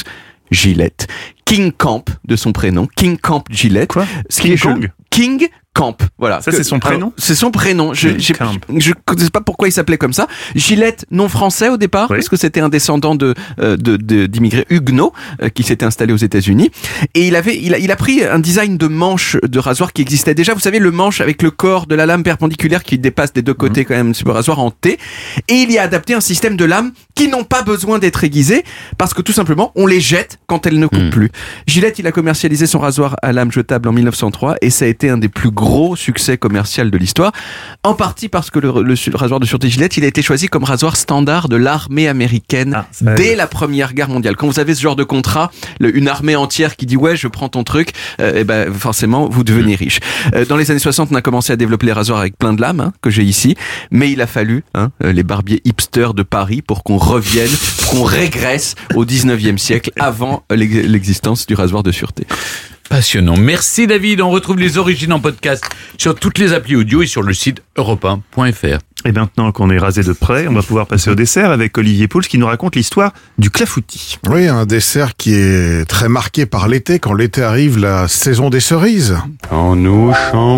Gillette. King Camp, de son prénom. King Camp Gillette. Quoi Ce qui King est Kong joli. King Camp, voilà. Ça, c'est son prénom ? C'est son prénom. Je, King j'ai, Camp. je ne sais pas pourquoi il s'appelait comme ça. Gillette, nom français au départ, Oui. parce que c'était un descendant de, euh, de, de d'immigrés huguenots euh, qui s'était installé aux États-Unis. Et il avait, il a, il a pris un design de manche de rasoir qui existait déjà. Vous savez, le manche avec le corps de la lame perpendiculaire qui dépasse des deux côtés quand même sur le rasoir en T. Et il y a adapté un système de lames qui n'ont pas besoin d'être aiguisées parce que tout simplement, on les jette quand elles ne coupent Mm. plus. Gillette, il a commercialisé son rasoir à lame jetable en mille neuf cent trois et ça a été un des plus gros succès commercial de l'histoire, en partie parce que le, le, le rasoir de sûreté Gillette, il a été choisi comme rasoir standard de l'armée américaine Ah, ça dès aide. la Première Guerre mondiale. Quand vous avez ce genre de contrat, le, une armée entière qui dit ouais, je prends ton truc, euh, et ben forcément vous devenez riche. Euh, dans les années soixante, on a commencé à développer les rasoirs avec plein de lames hein, que j'ai ici, mais il a fallu hein, les barbiers hipsters de Paris pour qu'on revienne, pour qu'on régresse au dix-neuvième siècle avant l'ex- l'existence du rasoir de sûreté. Passionnant. Merci David. On retrouve les origines en podcast sur toutes les applis audio et sur le site europe un point f r. Et maintenant qu'on est rasé de près, on va pouvoir passer au dessert avec Olivier Pouls qui nous raconte l'histoire du clafoutis. Oui, un dessert qui est très marqué par l'été. Quand l'été arrive, la saison des cerises. Quand nous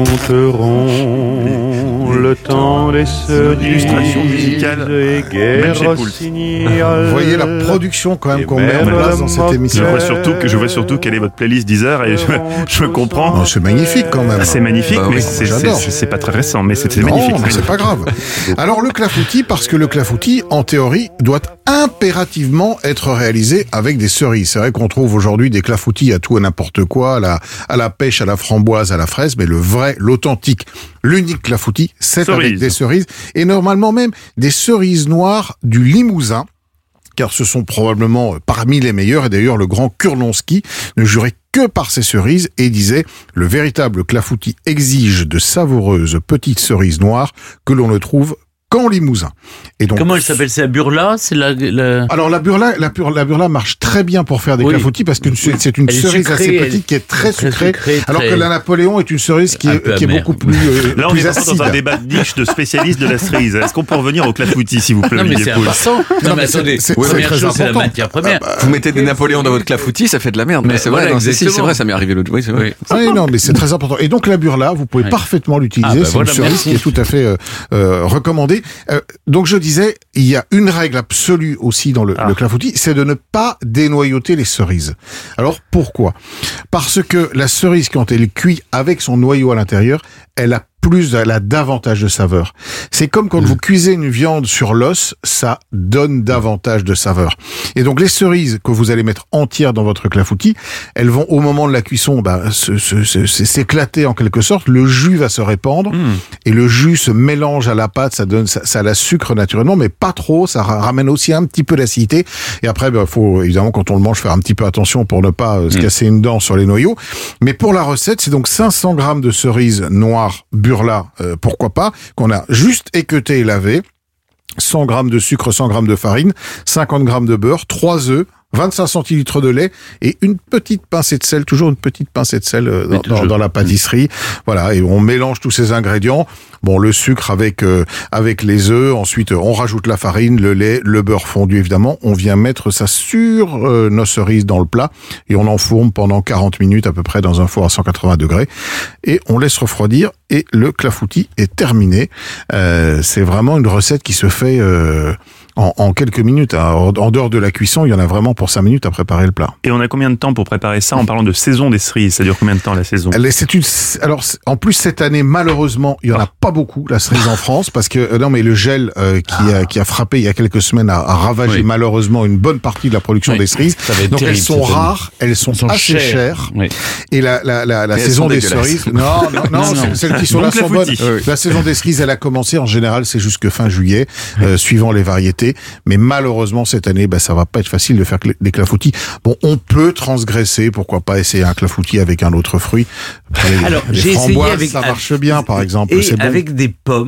chanterons le temps des cerises Illustration musicale, et même chez guerre Pouls. signale. Vous voyez la production quand même qu'on met en place dans cette Je émission. vois surtout que je vois surtout quelle est votre playlist Deezer et je, je comprends. Non, c'est magnifique quand même. Ah, c'est magnifique, Bah mais oui, c'est, c'est, j'adore. c'est, c'est pas très récent, mais c'est, c'est Non, magnifique. mais c'est pas grave. Alors le clafoutis, parce que le clafoutis, en théorie, doit impérativement être réalisé avec des cerises. C'est vrai qu'on trouve aujourd'hui des clafoutis à tout et n'importe quoi, à la, à la pêche, à la framboise, à la fraise, mais le vrai, l'authentique, l'unique clafoutis, c'est Cerise. avec des cerises, et normalement même des cerises noires du Limousin, car ce sont probablement parmi les meilleurs, et d'ailleurs le grand Kurlonski ne jurait que par ces cerises et disait « Le véritable clafoutis exige de savoureuses petites cerises noires que l'on ne trouve qu'en Limousin. » Et donc, Comment elle s'appelle? C'est la burla? C'est la, la... alors la burla, la, pur- la burla marche très bien pour faire des Oui. clafoutis parce que c'est c'est une Elle est cerise sucrée, assez elle- petite qui est très très sucrée, sucrée, alors très- que la Napoléon est une cerise qui Un est, peu qui est amère. beaucoup plus, euh, Là, on plus est vraiment acide. dans un débat de niche de spécialistes de la cerise. Est-ce qu'on peut revenir au clafoutis, s'il vous plaît, Non mais Olivier c'est Pouls? important. Non mais c'est- attendez, c'est- première c'est très chose, c'est la important. matière première. Vous mettez des Napoléons dans votre clafoutis, ça fait de la merde. Mais Mais c'est voilà, vrai, non, c'est, si, c'est exactement. vrai, ça m'est arrivé l'autre. Oui, c'est vrai. Oui. Oui, non, mais c'est très important. Et donc la burla, vous pouvez Ouais. parfaitement l'utiliser. Ah, bah c'est voilà, une cerise merci. qui est tout à fait euh, euh, recommandée. Euh, donc je disais, il y a une règle absolue aussi dans le, Ah. le clafoutis, c'est de ne pas dénoyauter les cerises. Alors pourquoi? Parce que la cerise, quand elle cuit avec son noyau à l'intérieur, elle a plus, elle a davantage de saveur. C'est comme quand vous cuisez une viande sur l'os, ça donne davantage de saveur. Et donc les cerises que vous allez mettre entières dans votre clafoutis, elles vont au moment de la cuisson bah, se, se, se- se- s'éclater en quelque sorte, le jus va se répandre et le jus se mélange à la pâte, ça donne ça, ça la sucre naturellement, mais pas trop, ça ra- ramène aussi un petit peu d'acidité. Et après, il faut évidemment quand on le mange faire un petit peu attention pour ne pas euh, se casser une dent sur les noyaux. Mais pour la recette, c'est donc cinq cents grammes de cerises noires burla, euh, pourquoi pas, qu'on a juste équeuté et lavé, cent grammes de sucre, cent grammes de farine, cinquante grammes de beurre, trois œufs, vingt-cinq centilitres de lait et une petite pincée de sel, toujours une petite pincée de sel euh, dans, dans, dans la pâtisserie. Voilà, et on mélange tous ces ingrédients. Bon, le sucre avec euh, avec les œufs. Ensuite, on rajoute la farine, le lait, le beurre fondu évidemment. On vient mettre ça sur euh, nos cerises dans le plat et on enfourne pendant quarante minutes à peu près dans un four à cent quatre-vingts degrés et on laisse refroidir et le clafoutis est terminé. Euh, c'est vraiment une recette qui se fait euh, en, en quelques minutes. Hein. En, en dehors de la cuisson, il y en a vraiment pour cinq minutes à préparer le plat. Et on a combien de temps pour préparer ça en parlant de saison des cerises? Ça dure combien de temps la saison? Elle est- C'est une, alors c'est- en plus cette année malheureusement il y en a pas beaucoup la cerise en France parce que euh, non mais le gel euh, qui a qui a frappé il y a quelques semaines a, a ravagé Oui. malheureusement une bonne partie de la production Oui. des cerises. Ça va être Donc terrible, elles sont cette année. rares, elles sont, Elles sont assez chères. chères. Oui. Et la la la, la Et elles saison sont des dégueulasses. cerises, non non non, Non, c'est- non. celles qui sont Bon là sont bonnes. clafoutis. La saison des cerises elle a commencé en général c'est jusque fin juillet euh, suivant les variétés. Mais malheureusement cette année bah ça va pas être facile de faire cl- des clafoutis. Bon on peut transgresser, pourquoi pas essayer un clafoutis avec un autre fruit. Les, Alors, les j'ai essayé framboises, avec- ça marche bien par exemple. Et C'est bon. avec des pommes,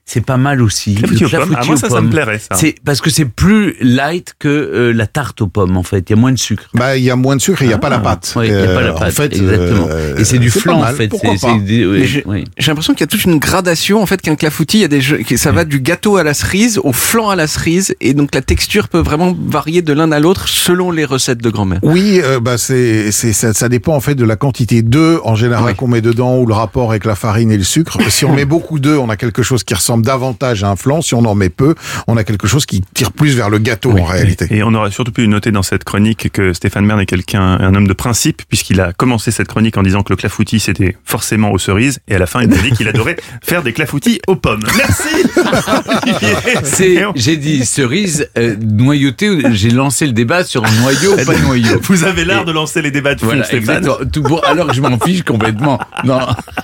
c'est pas mal aussi. Clafoutis Le aux pommes. clafoutis Ah, moi, aux ça, ça pommes. me plairait, ça. C'est parce que c'est plus light que euh, la tarte aux pommes, en fait. Il y a moins de sucre. Bah, il y a moins de sucre et il n'y a pas la pâte. Oui, il n'y a pas la Euh, pâte. En fait, exactement. euh, et c'est du c'est flan, pas en mal, fait. pourquoi C'est- pas. c'est des- oui, Mais j'ai oui. j'ai l'impression qu'il y a toute une gradation en fait qu'un clafoutis, il y a des jeux, que ça va du gâteau à la cerise au flan à la cerise et donc la texture peut vraiment varier de l'un à l'autre selon les recettes de grand-mère. Oui, euh, bah c'est, c'est ça, ça dépend en fait de la quantité d'œufs en général Ouais. qu'on met dedans ou le rapport avec la farine et le sucre. Si on met beaucoup d'œufs, on a quelque chose qui ressemble davantage à un flan. Si on en met peu, on a quelque chose qui tire plus vers le gâteau en réalité. Et on aurait surtout pu noter dans cette chronique que Stéphane Bern est quelqu'un, un homme de principe, puisqu'il a commencé cette chronique en disant que le clafoutis c'était forcément aux cerises, et à la fin il a dit qu'il adorait faire des clafoutis aux pommes. Merci Olivier. C'est, j'ai dit cerise, euh, noyauté, j'ai lancé le débat sur noyau ou pas noyau. Vous avez l'art Et- de lancer les débats de fond, Voilà, Stéphane. exactement. Tout pour, alors que je m'en fiche complètement. Non.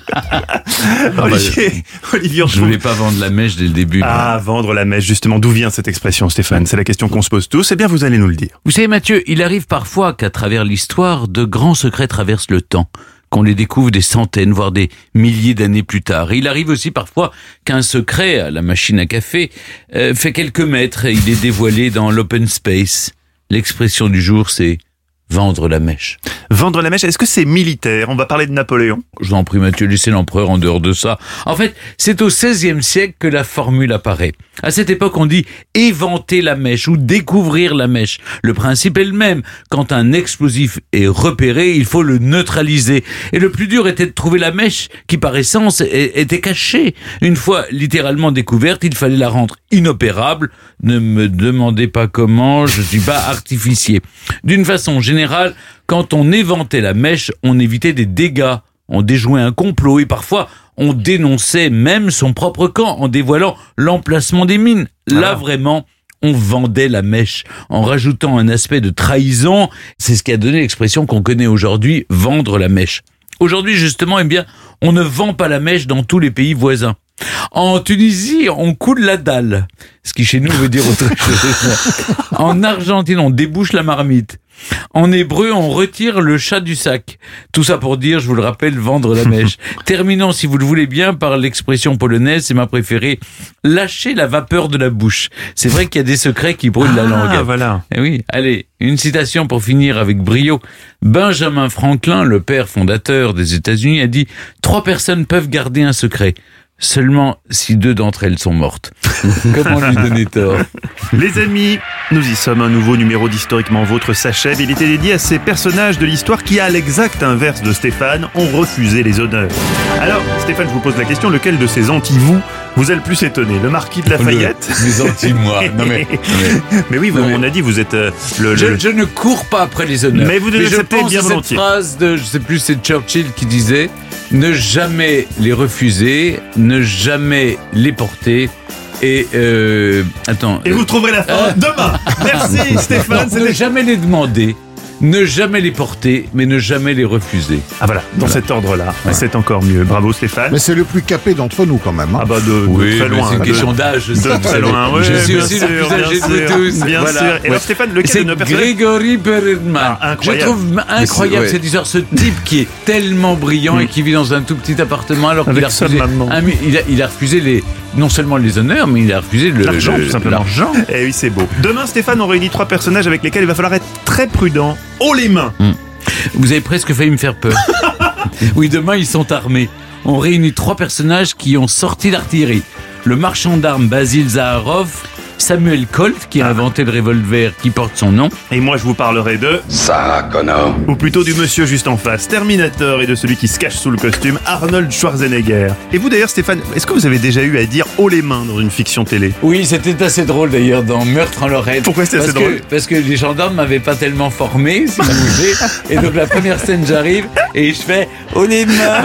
Olivier, Olivier, on Je trouve- voulais pas vendre la mèche dès le début. Ah, vendre la mèche, justement. D'où vient cette expression, Stéphane? C'est la question qu'on se pose tous. Eh bien, vous allez nous le dire. Vous savez, Mathieu, il arrive parfois qu'à travers l'histoire, de grands secrets traversent le temps, qu'on les découvre des centaines, voire des milliers d'années plus tard. Et il arrive aussi parfois qu'un secret, à la machine à café, euh, fait quelques mètres et il est dévoilé dans l'open space. L'expression du jour, c'est vendre la mèche. Vendre la mèche, est-ce que c'est militaire? On va parler de Napoléon. Je vous en prie, Mathieu, laissez l'empereur en dehors de ça. En fait, c'est au seizième siècle que la formule apparaît. À cette époque, on dit éventer la mèche ou découvrir la mèche. Le principe est le même. Quand un explosif est repéré, il faut le neutraliser. Et le plus dur était de trouver la mèche qui, par essence, est- était cachée. Une fois littéralement découverte, il fallait la rendre inopérable. Ne me demandez pas comment, je suis pas artificier. D'une façon générale, quand on éventait la mèche, on évitait des dégâts, on déjouait un complot et parfois on dénonçait même son propre camp en dévoilant l'emplacement des mines. Là vraiment, on vendait la mèche en rajoutant un aspect de trahison. C'est ce qui a donné l'expression qu'on connaît aujourd'hui, vendre la mèche. Aujourd'hui justement, eh bien, on ne vend pas la mèche dans tous les pays voisins. En Tunisie, on coule la dalle, ce qui chez nous veut dire autre chose. En Argentine, on débouche la marmite. En hébreu, on retire le chat du sac. Tout ça pour dire, je vous le rappelle, vendre la mèche. Terminons, si vous le voulez bien, par l'expression polonaise, c'est ma préférée, lâcher la vapeur de la bouche. C'est vrai qu'il y a des secrets qui brûlent la langue. Ah, voilà. Eh oui, allez, une citation pour finir avec brio. Benjamin Franklin, le père fondateur des États-Unis, a dit « Trois personnes peuvent garder un secret. Seulement si deux d'entre elles sont mortes. » Comment lui donner tort? Les amis, nous y sommes, un nouveau numéro d'Historiquement Vôtre s'achève. Il était dédié à ces personnages de l'histoire qui, à l'exact inverse de Stéphane, ont refusé les honneurs. Alors, Stéphane, je vous pose la question, lequel de ces anti-vous vous a le plus étonné? Le marquis de Lafayette? Le- les anti-moi. Non mais, mais, Mais oui, vous, Non, mais- on a dit, vous êtes euh, le... je, le- je ne cours pas après les honneurs. Mais vous les je acceptez pense bien à cette volontiers. phrase de, je sais plus, c'est Churchill qui disait, ne jamais les refuser, ne jamais les porter. Et euh, attends. Et vous trouverez la fin Euh, demain. Merci Stéphane. Non, ne C'était... jamais les demander, ne jamais les porter, mais ne jamais les refuser. Ah voilà, dans Voilà. cet ordre-là, Ouais. c'est encore mieux. Bravo Stéphane. Mais c'est le plus capé d'entre nous quand même. hein. Ah bah de, de Oui, très mais loin. c'est une de- question d'âge. De ça, vous très savez. loin, ouais, Je suis bien aussi sûr, le plus bien âgé de sûr, vous tous. bien Voilà. sûr. Et alors, Stéphane, lequel C'est de nos personnages- Grégory Perelman. Ah, incroyable. Je trouve incroyable ouais. cette histoire, ce type qui est tellement brillant et qui vit dans un tout petit appartement alors qu'il Avec a sa refusé, maman. un mi- il, a, il a refusé les, non seulement les honneurs, mais il a refusé le- L'argent, le- tout simplement. l'argent. Eh oui, c'est beau. Demain, Stéphane, on réunit trois personnages avec lesquels il va falloir être très prudent. Haut les mains. Vous avez presque failli me faire peur. Oui, demain, ils sont armés. On réunit trois personnages qui ont sorti l'artillerie. Le marchand d'armes Basil Zaharov, Samuel Colt, qui a inventé le revolver qui porte son nom. Et moi, je vous parlerai de... Sarah Connor. Ou plutôt du monsieur juste en face, Terminator, et de celui qui se cache sous le costume, Arnold Schwarzenegger. Et vous d'ailleurs, Stéphane, est-ce que vous avez déjà eu à dire haut les mains dans une fiction télé? Oui, c'était assez drôle d'ailleurs dans Meurtre en Lorraine. Pourquoi c'était Parce assez que- drôle Parce que les gendarmes m'avaient pas tellement formé, si vous voulez. Et donc la première scène, j'arrive et je fais « Oh les mains !»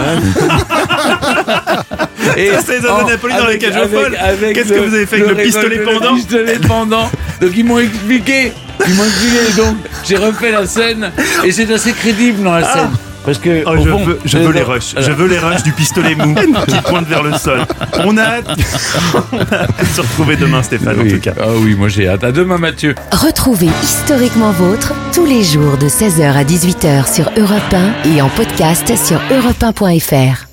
Et Ça, c'est les hommes de Napoli dans les cages aux avec- folles. avec Qu'est-ce que vous avez fait avec le pistolet revolver, pendant Le pistolet pendant. Donc ils m'ont expliqué. Ils m'ont expliqué. Donc j'ai refait la scène et c'est assez crédible dans la scène. Parce que Oh, au je fond, veux, je veux les rushs, je veux les rushs du pistolet mou qui pointe vers le sol. On a hâte, on a hâte de se retrouver demain, Stéphane, Oui. en tout cas. Ah oui, moi j'ai hâte. À demain, Mathieu. Retrouvez Historiquement Vôtre tous les jours de seize heures à dix-huit heures sur Europe un et en podcast sur europe un point f r.